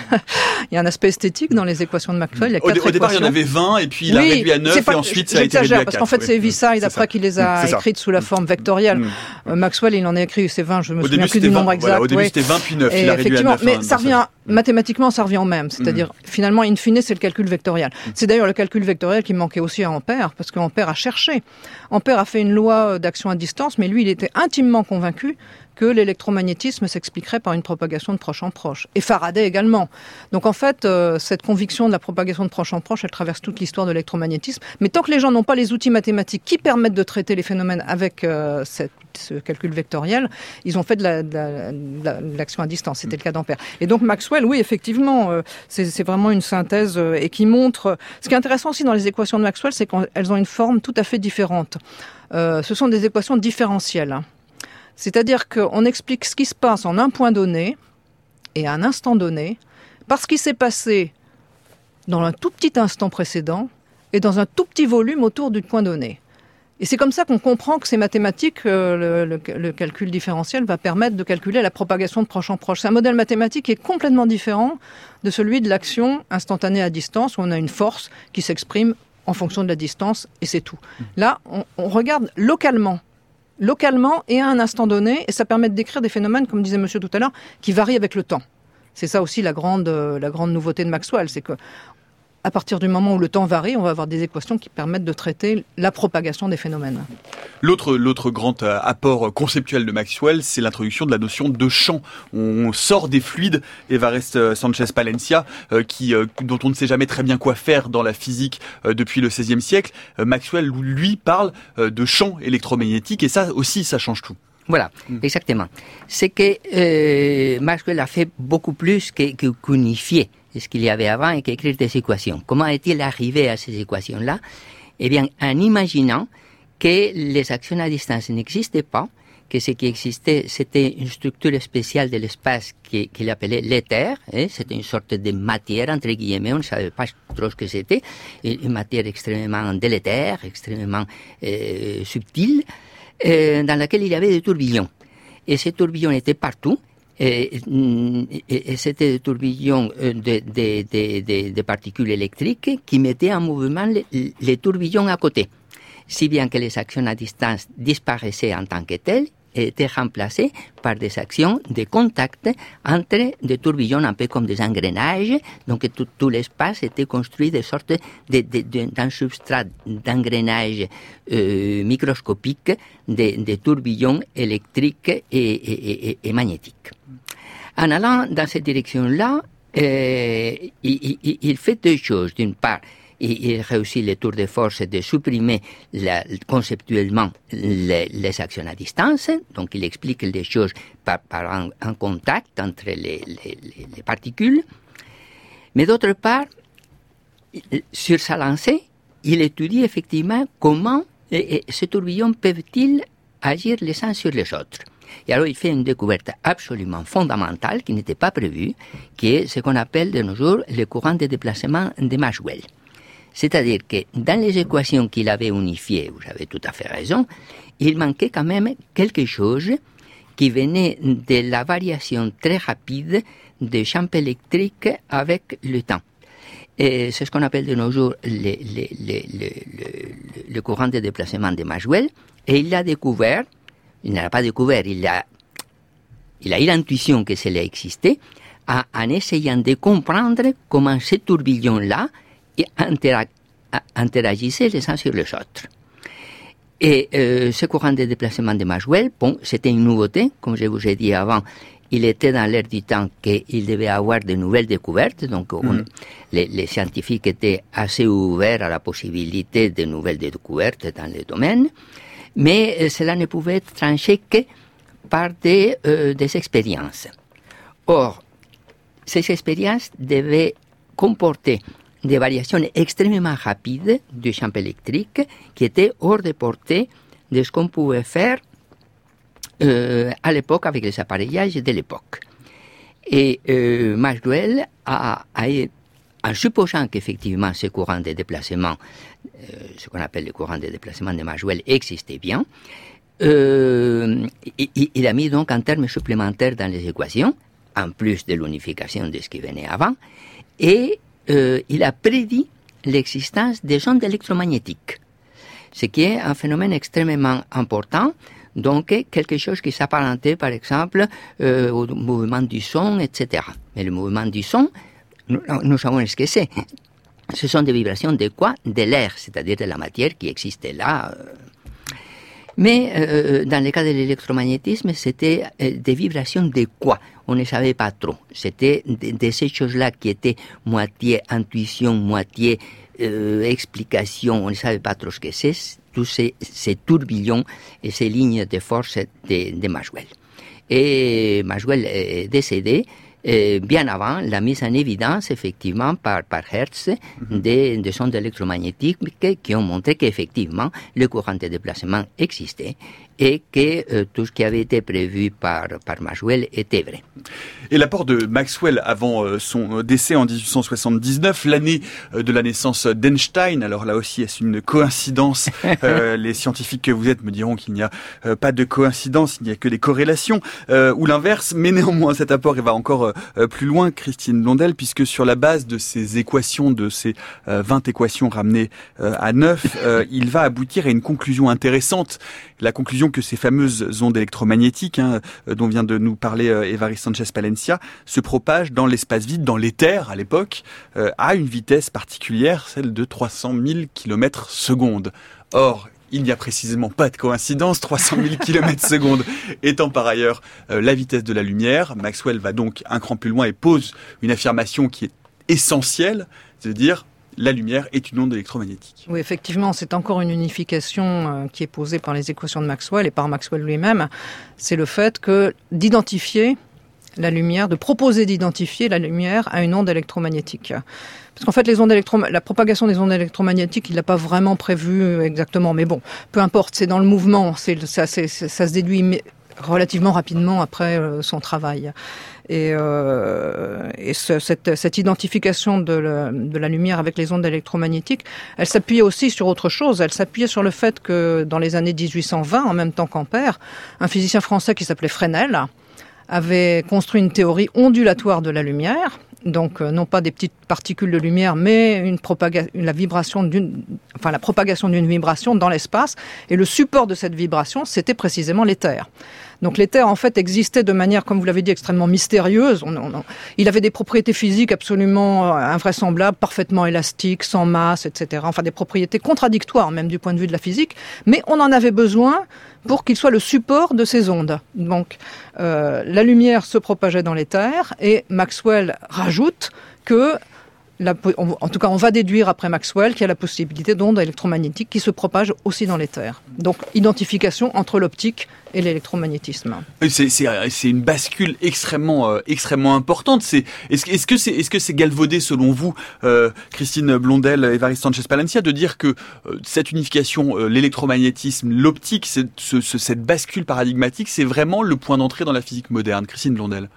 Il y a un aspect esthétique dans les équations de Maxwell. Il y a au, quatre dé- au départ, il y en avait vingt, et puis il oui, a réduit à neuf, et ensuite ça a été réduit à quatre. Parce qu'en fait, oui. c'est Heaviside après qui les a écrites sous la forme vectorielle. Mmh. Euh, Maxwell, il en a écrit, c'est vingt, je me au souviens plus du nombre exact. Voilà, au début, oui. c'était vingt, puis neuf, et il a réduit à neuf. Mais hein, ça revient, mmh. mathématiquement, ça revient au même. C'est-à-dire, mmh. finalement, in fine, c'est le calcul vectoriel. Mmh. C'est d'ailleurs le calcul vectoriel qui manquait aussi à Ampère, parce qu'Ampère a cherché. Ampère a fait une loi d'action à distance, mais lui, il était intimement convaincu que l'électromagnétisme s'expliquerait par une propagation de proche en proche. Et Faraday également. Donc en fait, euh, cette conviction de la propagation de proche en proche, elle traverse toute l'histoire de l'électromagnétisme. Mais tant que les gens n'ont pas les outils mathématiques qui permettent de traiter les phénomènes avec euh, cette, ce calcul vectoriel, ils ont fait de, la, de, la, de, la, de l'action à distance. C'était le cas d'Ampère. Et donc Maxwell, oui, effectivement, euh, c'est, c'est vraiment une synthèse euh, et qui montre... Euh, ce qui est intéressant aussi dans les équations de Maxwell, c'est qu'elles ont une forme tout à fait différente. Euh, ce sont des équations différentielles. C'est-à-dire qu'on explique ce qui se passe en un point donné et à un instant donné, parce qu'il s'est passé dans un tout petit instant précédent et dans un tout petit volume autour du point donné. Et c'est comme ça qu'on comprend que ces mathématiques, euh, le, le, le calcul différentiel va permettre de calculer la propagation de proche en proche. C'est un modèle mathématique qui est complètement différent de celui de l'action instantanée à distance, où on a une force qui s'exprime en fonction de la distance, et c'est tout. Là, on, on regarde localement. localement et à un instant donné, et ça permet de décrire des phénomènes, comme disait monsieur tout à l'heure, qui varient avec le temps. C'est ça aussi la grande, la grande nouveauté de Maxwell, c'est que à partir du moment où le temps varie, on va avoir des équations qui permettent de traiter la propagation des phénomènes. L'autre, l'autre grand apport conceptuel de Maxwell, c'est l'introduction de la notion de champ. On sort des fluides, Evariste Sanchez Palencia, euh, qui, euh, dont on ne sait jamais très bien quoi faire dans la physique euh, depuis le seizième siècle. Euh, Maxwell, lui, parle euh, de champ électromagnétique, et ça aussi, ça change tout. Voilà, mmh. exactement. C'est que euh, Maxwell a fait beaucoup plus que, que qu'unifier ce qu'il y avait avant et qu'écrire des équations. Comment est-il arrivé à ces équations-là? Eh bien, en imaginant que les actions à distance n'existaient pas, que ce qui existait, c'était une structure spéciale de l'espace qu'il qui appelait l'éther. Hein, c'était une sorte de matière, entre guillemets, on ne savait pas trop ce que c'était. Une matière extrêmement délétère, extrêmement euh, subtile, euh, dans laquelle il y avait des tourbillons. Et ces tourbillons étaient partout. Et, et, et c'était des tourbillons de, de, de, de, de particules électriques qui mettaient en mouvement les, les tourbillons à côté. Si bien que les actions à distance disparaissaient en tant que telles et étaient remplacées par des actions de contact entre des tourbillons un peu comme des engrenages. Donc tout, tout l'espace était construit de sorte de, de, de, d'un substrat d'engrenages euh, microscopiques de, de tourbillons électriques et, et, et, et magnétiques. En allant dans cette direction-là, euh, il, il, il fait deux choses. D'une part, il réussit le tour de force de supprimer la, conceptuellement les, les actions à distance. Donc, il explique les choses par, par un, un contact entre les, les, les particules. Mais d'autre part, sur sa lancée, il étudie effectivement comment et, et ces tourbillons peuvent-ils agir les uns sur les autres. Et alors, il fait une découverte absolument fondamentale qui n'était pas prévue, qui est ce qu'on appelle de nos jours le courant de déplacement de Maxwell. C'est-à-dire que dans les équations qu'il avait unifiées, vous avez tout à fait raison, il manquait quand même quelque chose qui venait de la variation très rapide des champs électriques avec le temps. Et c'est ce qu'on appelle de nos jours le, le, le, le, le, le courant de déplacement de Maxwell. Et il l'a découvert, il ne l'a pas découvert, il a, il a eu l'intuition que cela existait, en, en essayant de comprendre comment ces tourbillons-là Interag- interagissaient les uns sur les autres. Et euh, ce courant de déplacement de Maxwell, bon, c'était une nouveauté, comme je vous ai dit avant, il était dans l'air du temps qu'il devait avoir de nouvelles découvertes, donc on, mm. les, les scientifiques étaient assez ouverts à la possibilité de nouvelles découvertes dans le domaine, mais euh, cela ne pouvait être tranché que par des, euh, des expériences. Or, ces expériences devaient comporter des variations extrêmement rapides du champ électrique qui étaient hors de portée de ce qu'on pouvait faire euh, à l'époque avec les appareillages de l'époque. Et euh, Maxwell a, a, en supposant qu'effectivement ce courant de déplacement, euh, ce qu'on appelle le courant de déplacement de Maxwell, existait bien, euh, il, il a mis donc un terme supplémentaire dans les équations, en plus de l'unification de ce qui venait avant, et Euh, il a prédit l'existence des ondes électromagnétiques, ce qui est un phénomène extrêmement important, donc quelque chose qui s'apparentait par exemple euh, au mouvement du son, et cetera. Mais le mouvement du son, nous, nous savons ce que c'est. Ce sont des vibrations de quoi? De l'air, c'est-à-dire de la matière qui existait là. Mais euh, dans le cas de l'électromagnétisme, c'était euh, des vibrations de quoi? On ne savait pas trop. C'était de, de ces choses-là qui étaient moitié intuition, moitié euh, explication. On ne savait pas trop ce que c'est, tous ces, ces tourbillons et ces lignes de force de, de Maxwell. Et Maxwell est décédé euh, bien avant la mise en évidence, effectivement, par, par Hertz, mm-hmm. des, des ondes électromagnétiques qui ont montré qu'effectivement, le courant de déplacement existait et que euh, tout ce qui avait été prévu par, par Maxwell était vrai. Et l'apport de Maxwell avant euh, son décès en dix-huit cent soixante-dix-neuf, l'année euh, de la naissance d'Einstein, alors là aussi est-ce une coïncidence? euh, Les scientifiques que vous êtes me diront qu'il n'y a euh, pas de coïncidence, il n'y a que des corrélations, euh, ou l'inverse, mais néanmoins cet apport il va encore euh, plus loin, Christine Blondel, puisque sur la base de ces équations, de ces euh, vingt équations ramenées euh, à neuf, euh, il va aboutir à une conclusion intéressante, la conclusion que ces fameuses ondes électromagnétiques, hein, dont vient de nous parler euh, Évariste Sanchez-Palencia, se propagent dans l'espace vide, dans l'éther à l'époque, euh, à une vitesse particulière, celle de trois cent mille kilomètres secondes. Or, il n'y a précisément pas de coïncidence, trois cent mille kilomètres secondes étant par ailleurs euh, la vitesse de la lumière. Maxwell va donc un cran plus loin et pose une affirmation qui est essentielle, c'est de dire la lumière est une onde électromagnétique. Oui, effectivement, c'est encore une unification euh, qui est posée par les équations de Maxwell et par Maxwell lui-même. C'est le fait que d'identifier la lumière, de proposer d'identifier la lumière à une onde électromagnétique. Parce qu'en fait, les ondes électro... la propagation des ondes électromagnétiques, il l'a pas vraiment prévu exactement. Mais bon, peu importe, c'est dans le mouvement, c'est, ça, c'est, ça se déduit relativement rapidement après euh, son travail. Et, euh, et ce, cette, cette identification de, le, de la lumière avec les ondes électromagnétiques, elle s'appuyait aussi sur autre chose. Elle s'appuyait sur le fait que dans les années dix-huit cent vingt, en même temps qu'Ampère, un physicien français qui s'appelait Fresnel avait construit une théorie ondulatoire de la lumière. Donc, euh, non pas des petites particules de lumière, mais une propaga- la vibration d'une, enfin, la propagation d'une vibration dans l'espace. Et le support de cette vibration, c'était précisément l'éther. Donc, l'éther, en fait, existait de manière, comme vous l'avez dit, extrêmement mystérieuse. On, on, on, il avait des propriétés physiques absolument invraisemblables, parfaitement élastiques, sans masse, et cetera. Enfin, des propriétés contradictoires, même du point de vue de la physique. Mais on en avait besoin pour qu'il soit le support de ces ondes. Donc, euh, la lumière se propageait dans l'éther et Maxwell rajoute que, la, en tout cas, on va déduire après Maxwell qu'il y a la possibilité d'ondes électromagnétiques qui se propagent aussi dans l'éther. Donc, identification entre l'optique et l'électromagnétisme. C'est, c'est, c'est une bascule extrêmement, euh, extrêmement importante. C'est, est-ce, est-ce que c'est, est-ce que c'est galvaudé selon vous, euh, Christine Blondel, Évariste Sanchez-Palencia, de dire que euh, cette unification, euh, l'électromagnétisme, l'optique, c'est, ce, ce, cette bascule paradigmatique, c'est vraiment le point d'entrée dans la physique moderne. Christine Blondel.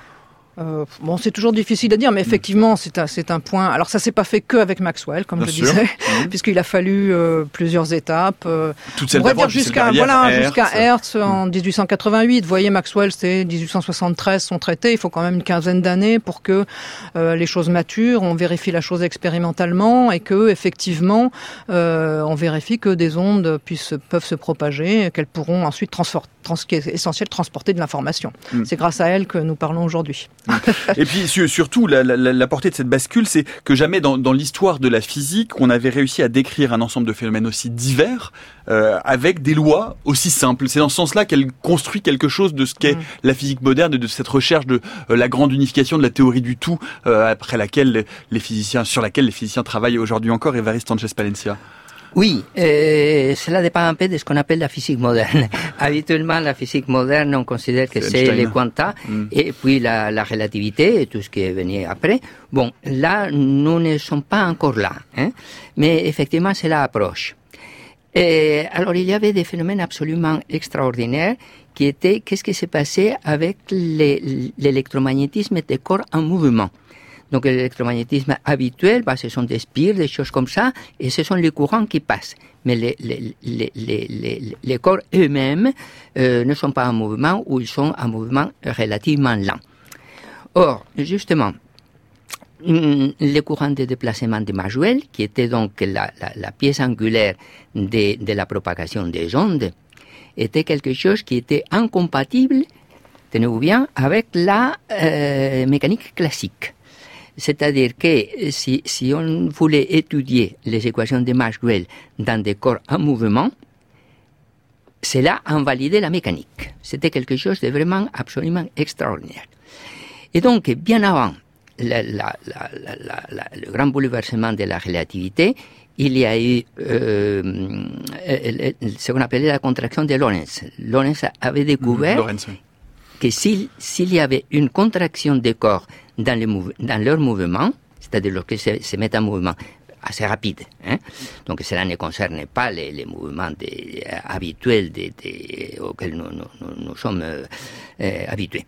Euh, bon, c'est toujours difficile à dire, mais effectivement, c'est un, c'est un point. Alors, ça s'est pas fait que avec Maxwell, comme Bien je sûr. disais, mmh. puisqu'il a fallu euh, plusieurs étapes. Euh, Toutes celles on pourrait d'abord, dire jusqu'à voilà, Hertz. jusqu'à Hertz en dix-huit cent quatre-vingt-huit. Vous voyez, Maxwell, c'était dix-huit cent soixante-treize son traité. Il faut quand même une quinzaine d'années pour que euh, les choses maturent. On vérifie la chose expérimentalement et que effectivement, euh, on vérifie que des ondes puissent peuvent se propager, qu'elles pourront ensuite transformer. Trans- qui est essentiel, transporter de l'information. Mm. C'est grâce à elle que nous parlons aujourd'hui. Mm. Et puis surtout, la, la, la portée de cette bascule, c'est que jamais dans, dans l'histoire de la physique, on avait réussi à décrire un ensemble de phénomènes aussi divers euh, avec des lois aussi simples. C'est dans ce sens-là qu'elle construit quelque chose de ce qu'est mm. la physique moderne et de cette recherche de euh, la grande unification de la théorie du tout, euh, après laquelle les physiciens, sur laquelle les physiciens travaillent aujourd'hui encore. Évariste Sanchez-Palencia. Oui, euh, cela dépend un peu de ce qu'on appelle la physique moderne. Habituellement, la physique moderne, on considère que c'est, c'est les quanta mm. et puis la, la relativité et tout ce qui est venu après. Bon, là, nous ne sommes pas encore là, hein, mais effectivement, c'est l'approche. Et alors, il y avait des phénomènes absolument extraordinaires qui étaient qu'est-ce qui s'est passé avec les, l'électromagnétisme des corps en mouvement. Donc l'électromagnétisme habituel, bah, ce sont des spires, des choses comme ça, et ce sont les courants qui passent. Mais les, les, les, les, les, les corps eux-mêmes euh, ne sont pas en mouvement ou ils sont en mouvement relativement lent. Or, justement, les courants de déplacement de Maxwell, qui était donc la, la, la pièce angulaire de, de la propagation des ondes, était quelque chose qui était incompatible, tenez-vous bien, avec la euh, mécanique classique. C'est-à-dire que si, si on voulait étudier les équations de Maxwell dans des corps en mouvement, cela invalidait la mécanique. C'était quelque chose de vraiment absolument extraordinaire. Et donc, bien avant la, la, la, la, la, le grand bouleversement de la relativité, il y a eu euh, ce qu'on appelait la contraction de Lorentz. Lorentz avait découvert mmh, Lorentz, oui. que s'il, s'il y avait une contraction des corps dans, les mouve- dans leur mouvement, c'est-à-dire lorsqu'ils se, se mettent en mouvement assez rapide, hein, donc cela ne concerne pas les, les mouvements des, euh, habituels des, des, auxquels nous, nous, nous, nous sommes euh, euh, habitués.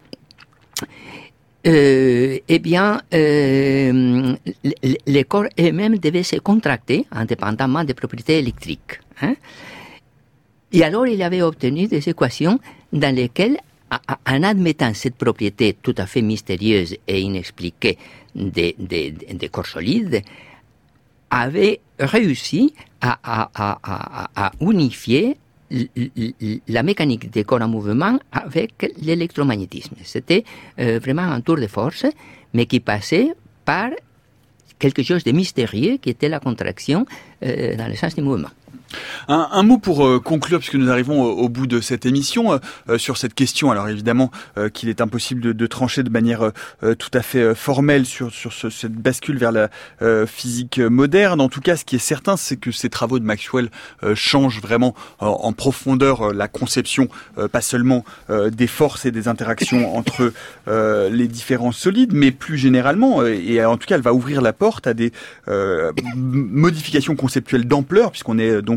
Euh, eh bien, euh, les, les corps eux-mêmes devaient se contracter indépendamment des propriétés électriques. Hein. Et alors, il avait obtenu des équations dans lesquelles, en admettant cette propriété tout à fait mystérieuse et inexpliquée des, des, des corps solides, avait réussi à, à, à, à, à unifier la mécanique des corps en mouvement avec l'électromagnétisme. C'était euh, vraiment un tour de force, mais qui passait par quelque chose de mystérieux qui était la contraction euh, dans le sens du mouvement. Un, un mot pour euh, conclure, puisque nous arrivons au, au bout de cette émission, euh, euh, sur cette question. Alors évidemment euh, qu'il est impossible de, de trancher de manière euh, tout à fait euh, formelle sur, sur ce, cette bascule vers la euh, physique moderne. En tout cas, ce qui est certain, c'est que ces travaux de Maxwell euh, changent vraiment euh, en profondeur euh, la conception, euh, pas seulement euh, des forces et des interactions entre euh, les différents solides, mais plus généralement, euh, et en tout cas, elle va ouvrir la porte à des euh, modifications conceptuelles d'ampleur, puisqu'on est donc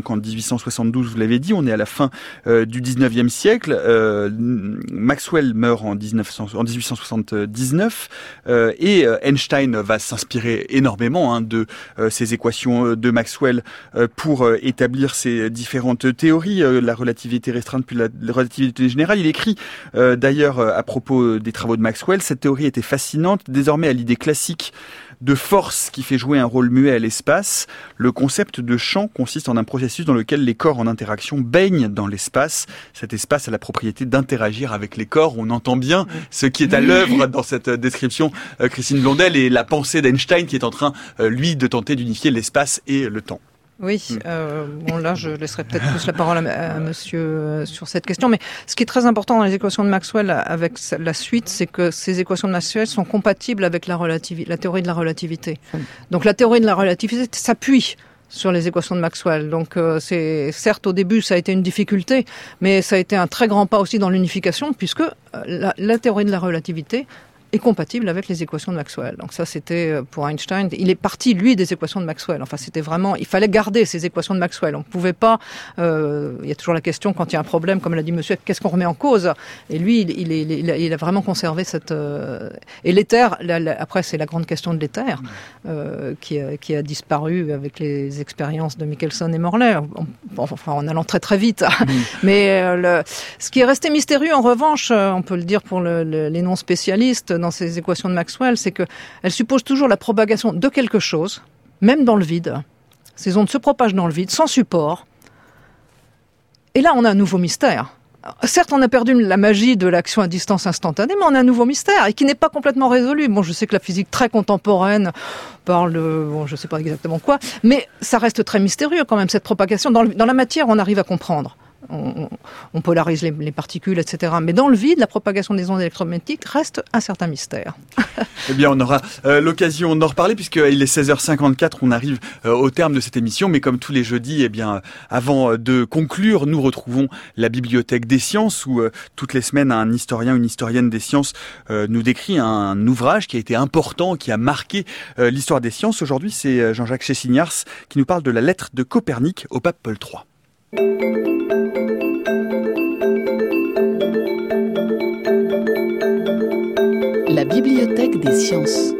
donc en dix-huit cent soixante-douze, vous l'avez dit, on est à la fin euh, du dix-neuvième siècle. Euh, Maxwell meurt en, dix-neuf cents, en dix-huit cent soixante-dix-neuf euh, et euh, Einstein va s'inspirer énormément hein, de euh, ces équations de Maxwell euh, pour euh, établir ces différentes théories, euh, la relativité restreinte puis la, la relativité générale. Il écrit euh, d'ailleurs euh, à propos des travaux de Maxwell, cette théorie était fascinante, désormais à l'idée classique de force qui fait jouer un rôle muet à l'espace. Le concept de champ consiste en un processus dans lequel les corps en interaction baignent dans l'espace. Cet espace a la propriété d'interagir avec les corps. On entend bien ce qui est à l'œuvre dans cette description, euh, Christine Blondel, et la pensée d'Einstein qui est en train, euh, lui, de tenter d'unifier l'espace et le temps. Oui, euh, bon là je laisserai peut-être plus la parole à, à monsieur euh, sur cette question, mais ce qui est très important dans les équations de Maxwell avec la suite, c'est que ces équations de Maxwell sont compatibles avec la, relativi- la théorie de la relativité. Donc la théorie de la relativité s'appuie sur les équations de Maxwell. Donc euh, c'est certes au début ça a été une difficulté, mais ça a été un très grand pas aussi dans l'unification, puisque euh, la, la théorie de la relativité est compatible avec les équations de Maxwell. Donc ça, c'était pour Einstein. Il est parti, lui, des équations de Maxwell. Enfin, c'était vraiment... Il fallait garder ces équations de Maxwell. On ne pouvait pas... Euh, il y a toujours la question, quand il y a un problème, comme l'a dit monsieur, qu'est-ce qu'on remet en cause ? Et lui, il, il, il, il, a, il a vraiment conservé cette... Euh... Et l'éther, la, la, après, c'est la grande question de l'éther, euh, qui, a, qui a disparu avec les expériences de Michelson et Morley, en, enfin, en allant très très vite. Mmh. Mais euh, le, ce qui est resté mystérieux, en revanche, on peut le dire pour le, le, les non-spécialistes, dans ces équations de Maxwell, c'est qu'elles supposent toujours la propagation de quelque chose, même dans le vide. Ces ondes se propagent dans le vide, sans support. Et là, on a un nouveau mystère. Certes, on a perdu la magie de l'action à distance instantanée, mais on a un nouveau mystère, et qui n'est pas complètement résolu. Bon, je sais que la physique très contemporaine parle de... Bon, je ne sais pas exactement quoi, mais ça reste très mystérieux quand même, cette propagation. Dans, le, dans la matière, on arrive à comprendre. On, on polarise les, les particules, et cetera. Mais dans le vide, la propagation des ondes électromagnétiques reste un certain mystère. Eh bien, on aura euh, l'occasion d'en reparler, puisqu'il est seize heures cinquante-quatre, on arrive euh, au terme de cette émission. Mais comme tous les jeudis, eh bien, avant de conclure, nous retrouvons la Bibliothèque des Sciences, où euh, toutes les semaines, un historien, une historienne des sciences euh, nous décrit un ouvrage qui a été important, qui a marqué euh, l'histoire des sciences. Aujourd'hui, c'est Jean-Jacques Chessignars qui nous parle de la lettre de Copernic au pape Paul trois. La Bibliothèque des Sciences.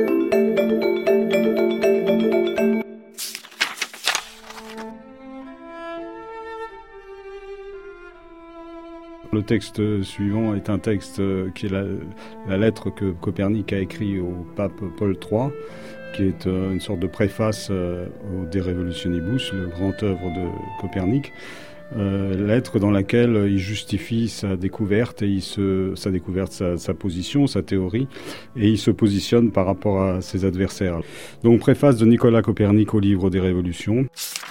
Le texte suivant est un texte qui est la, la lettre que Copernic a écrite au pape Paul trois, qui est une sorte de préface au De Revolutionibus, le grand œuvre de Copernic. Euh, lettre dans laquelle il justifie sa découverte et il se, sa découverte, sa, sa position, sa théorie, et il se positionne par rapport à ses adversaires. Donc, préface de Nicolas Copernic au livre des Révolutions.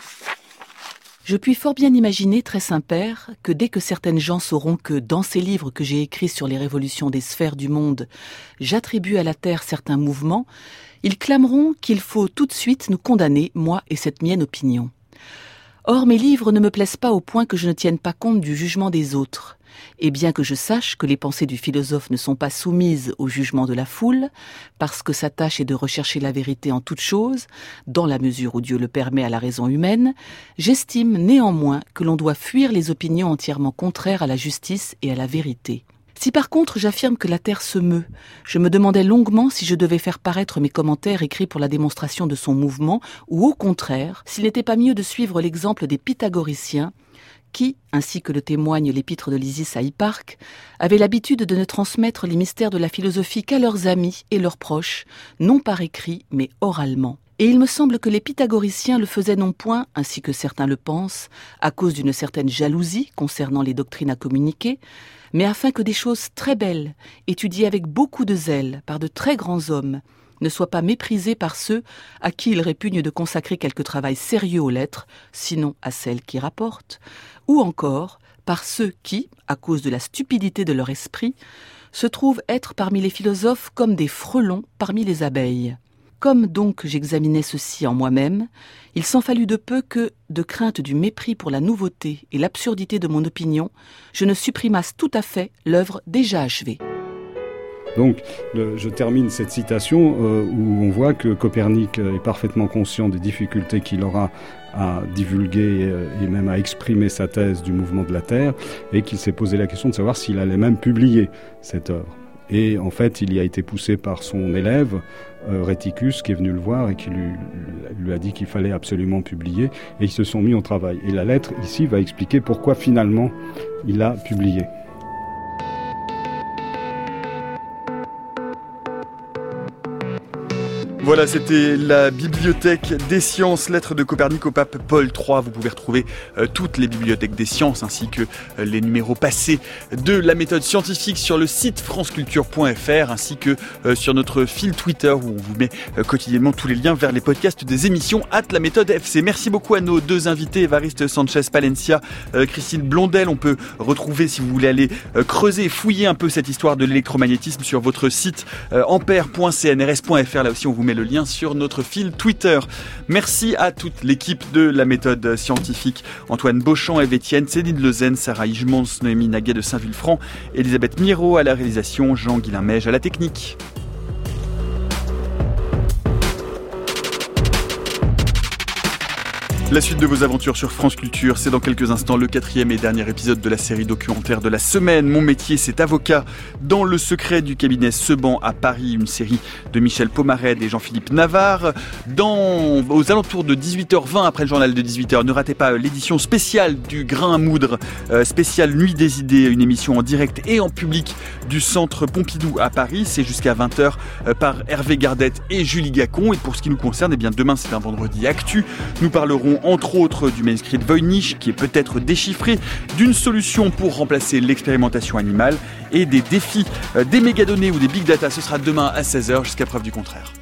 Je puis fort bien imaginer, très Saint-Père, que dès que certaines gens sauront que, dans ces livres que j'ai écrits sur les révolutions des sphères du monde, j'attribue à la Terre certains mouvements, ils clameront qu'il faut tout de suite nous condamner, moi et cette mienne opinion. Or, mes livres ne me plaisent pas au point que je ne tienne pas compte du jugement des autres. Et bien que je sache que les pensées du philosophe ne sont pas soumises au jugement de la foule, parce que sa tâche est de rechercher la vérité en toute chose, dans la mesure où Dieu le permet à la raison humaine, j'estime néanmoins que l'on doit fuir les opinions entièrement contraires à la justice et à la vérité. Si par contre j'affirme que la Terre se meut, je me demandais longuement si je devais faire paraître mes commentaires écrits pour la démonstration de son mouvement, ou au contraire, s'il n'était pas mieux de suivre l'exemple des pythagoriciens, qui, ainsi que le témoigne l'épître de Lysis à Hipparque, avaient l'habitude de ne transmettre les mystères de la philosophie qu'à leurs amis et leurs proches, non par écrit, mais oralement. Et il me semble que les pythagoriciens le faisaient non point, ainsi que certains le pensent, à cause d'une certaine jalousie concernant les doctrines à communiquer, mais afin que des choses très belles, étudiées avec beaucoup de zèle par de très grands hommes, ne soient pas méprisées par ceux à qui il répugne de consacrer quelque travail sérieux aux lettres, sinon à celles qui rapportent, ou encore par ceux qui, à cause de la stupidité de leur esprit, se trouvent être parmi les philosophes comme des frelons parmi les abeilles. Comme donc j'examinais ceci en moi-même, il s'en fallut de peu que, de crainte du mépris pour la nouveauté et l'absurdité de mon opinion, je ne supprimasse tout à fait l'œuvre déjà achevée. Donc, le, je termine cette citation euh, où on voit que Copernic est parfaitement conscient des difficultés qu'il aura à divulguer et même à exprimer sa thèse du mouvement de la Terre, et qu'il s'est posé la question de savoir s'il allait même publier cette œuvre. Et en fait, il y a été poussé par son élève, euh, Rhéticus, qui est venu le voir et qui lui, lui a dit qu'il fallait absolument publier, et ils se sont mis au travail. Et la lettre, ici, va expliquer pourquoi finalement il a publié. Voilà, c'était la bibliothèque des sciences, lettres de Copernic au pape Paul trois. Vous pouvez retrouver euh, toutes les bibliothèques des sciences ainsi que euh, les numéros passés de la méthode scientifique sur le site franceculture point f r ainsi que euh, sur notre fil Twitter où on vous met euh, quotidiennement tous les liens vers les podcasts des émissions at la méthode F C. Merci beaucoup à nos deux invités, Évariste Sanchez-Palencia, euh, Christine Blondel. On peut retrouver, si vous voulez aller euh, creuser et fouiller un peu cette histoire de l'électromagnétisme sur votre site euh, ampère point c n r s point f r. Là aussi, on vous met le lien sur notre fil Twitter. Merci à toute l'équipe de la méthode scientifique. Antoine Beauchamp, Eve Etienne, Céline Lezen, Sarah Hijmans, Noémie Naguet de Saint-Vulfranc, Elisabeth Miro à la réalisation, Jean-Guilain Meige à la technique. La suite de vos aventures sur France Culture, c'est dans quelques instants le quatrième et dernier épisode de la série documentaire de la semaine. Mon métier, c'est avocat. Dans le secret du cabinet Seban à Paris, une série de Michel Pomarède et Jean-Philippe Navarre. Dans, aux alentours de dix-huit heures vingt, après le journal de dix-huit heures, ne ratez pas l'édition spéciale du Grain à moudre, euh, spéciale Nuit des idées, une émission en direct et en public du Centre Pompidou à Paris. C'est jusqu'à vingt heures euh, par Hervé Gardette et Julie Gacon. Et pour ce qui nous concerne, eh bien demain, c'est un vendredi actu. Nous parlerons entre autres du manuscrit de Voynich qui est peut-être déchiffré, d'une solution pour remplacer l'expérimentation animale et des défis des mégadonnées ou des big data. Ce sera demain à seize heures jusqu'à preuve du contraire.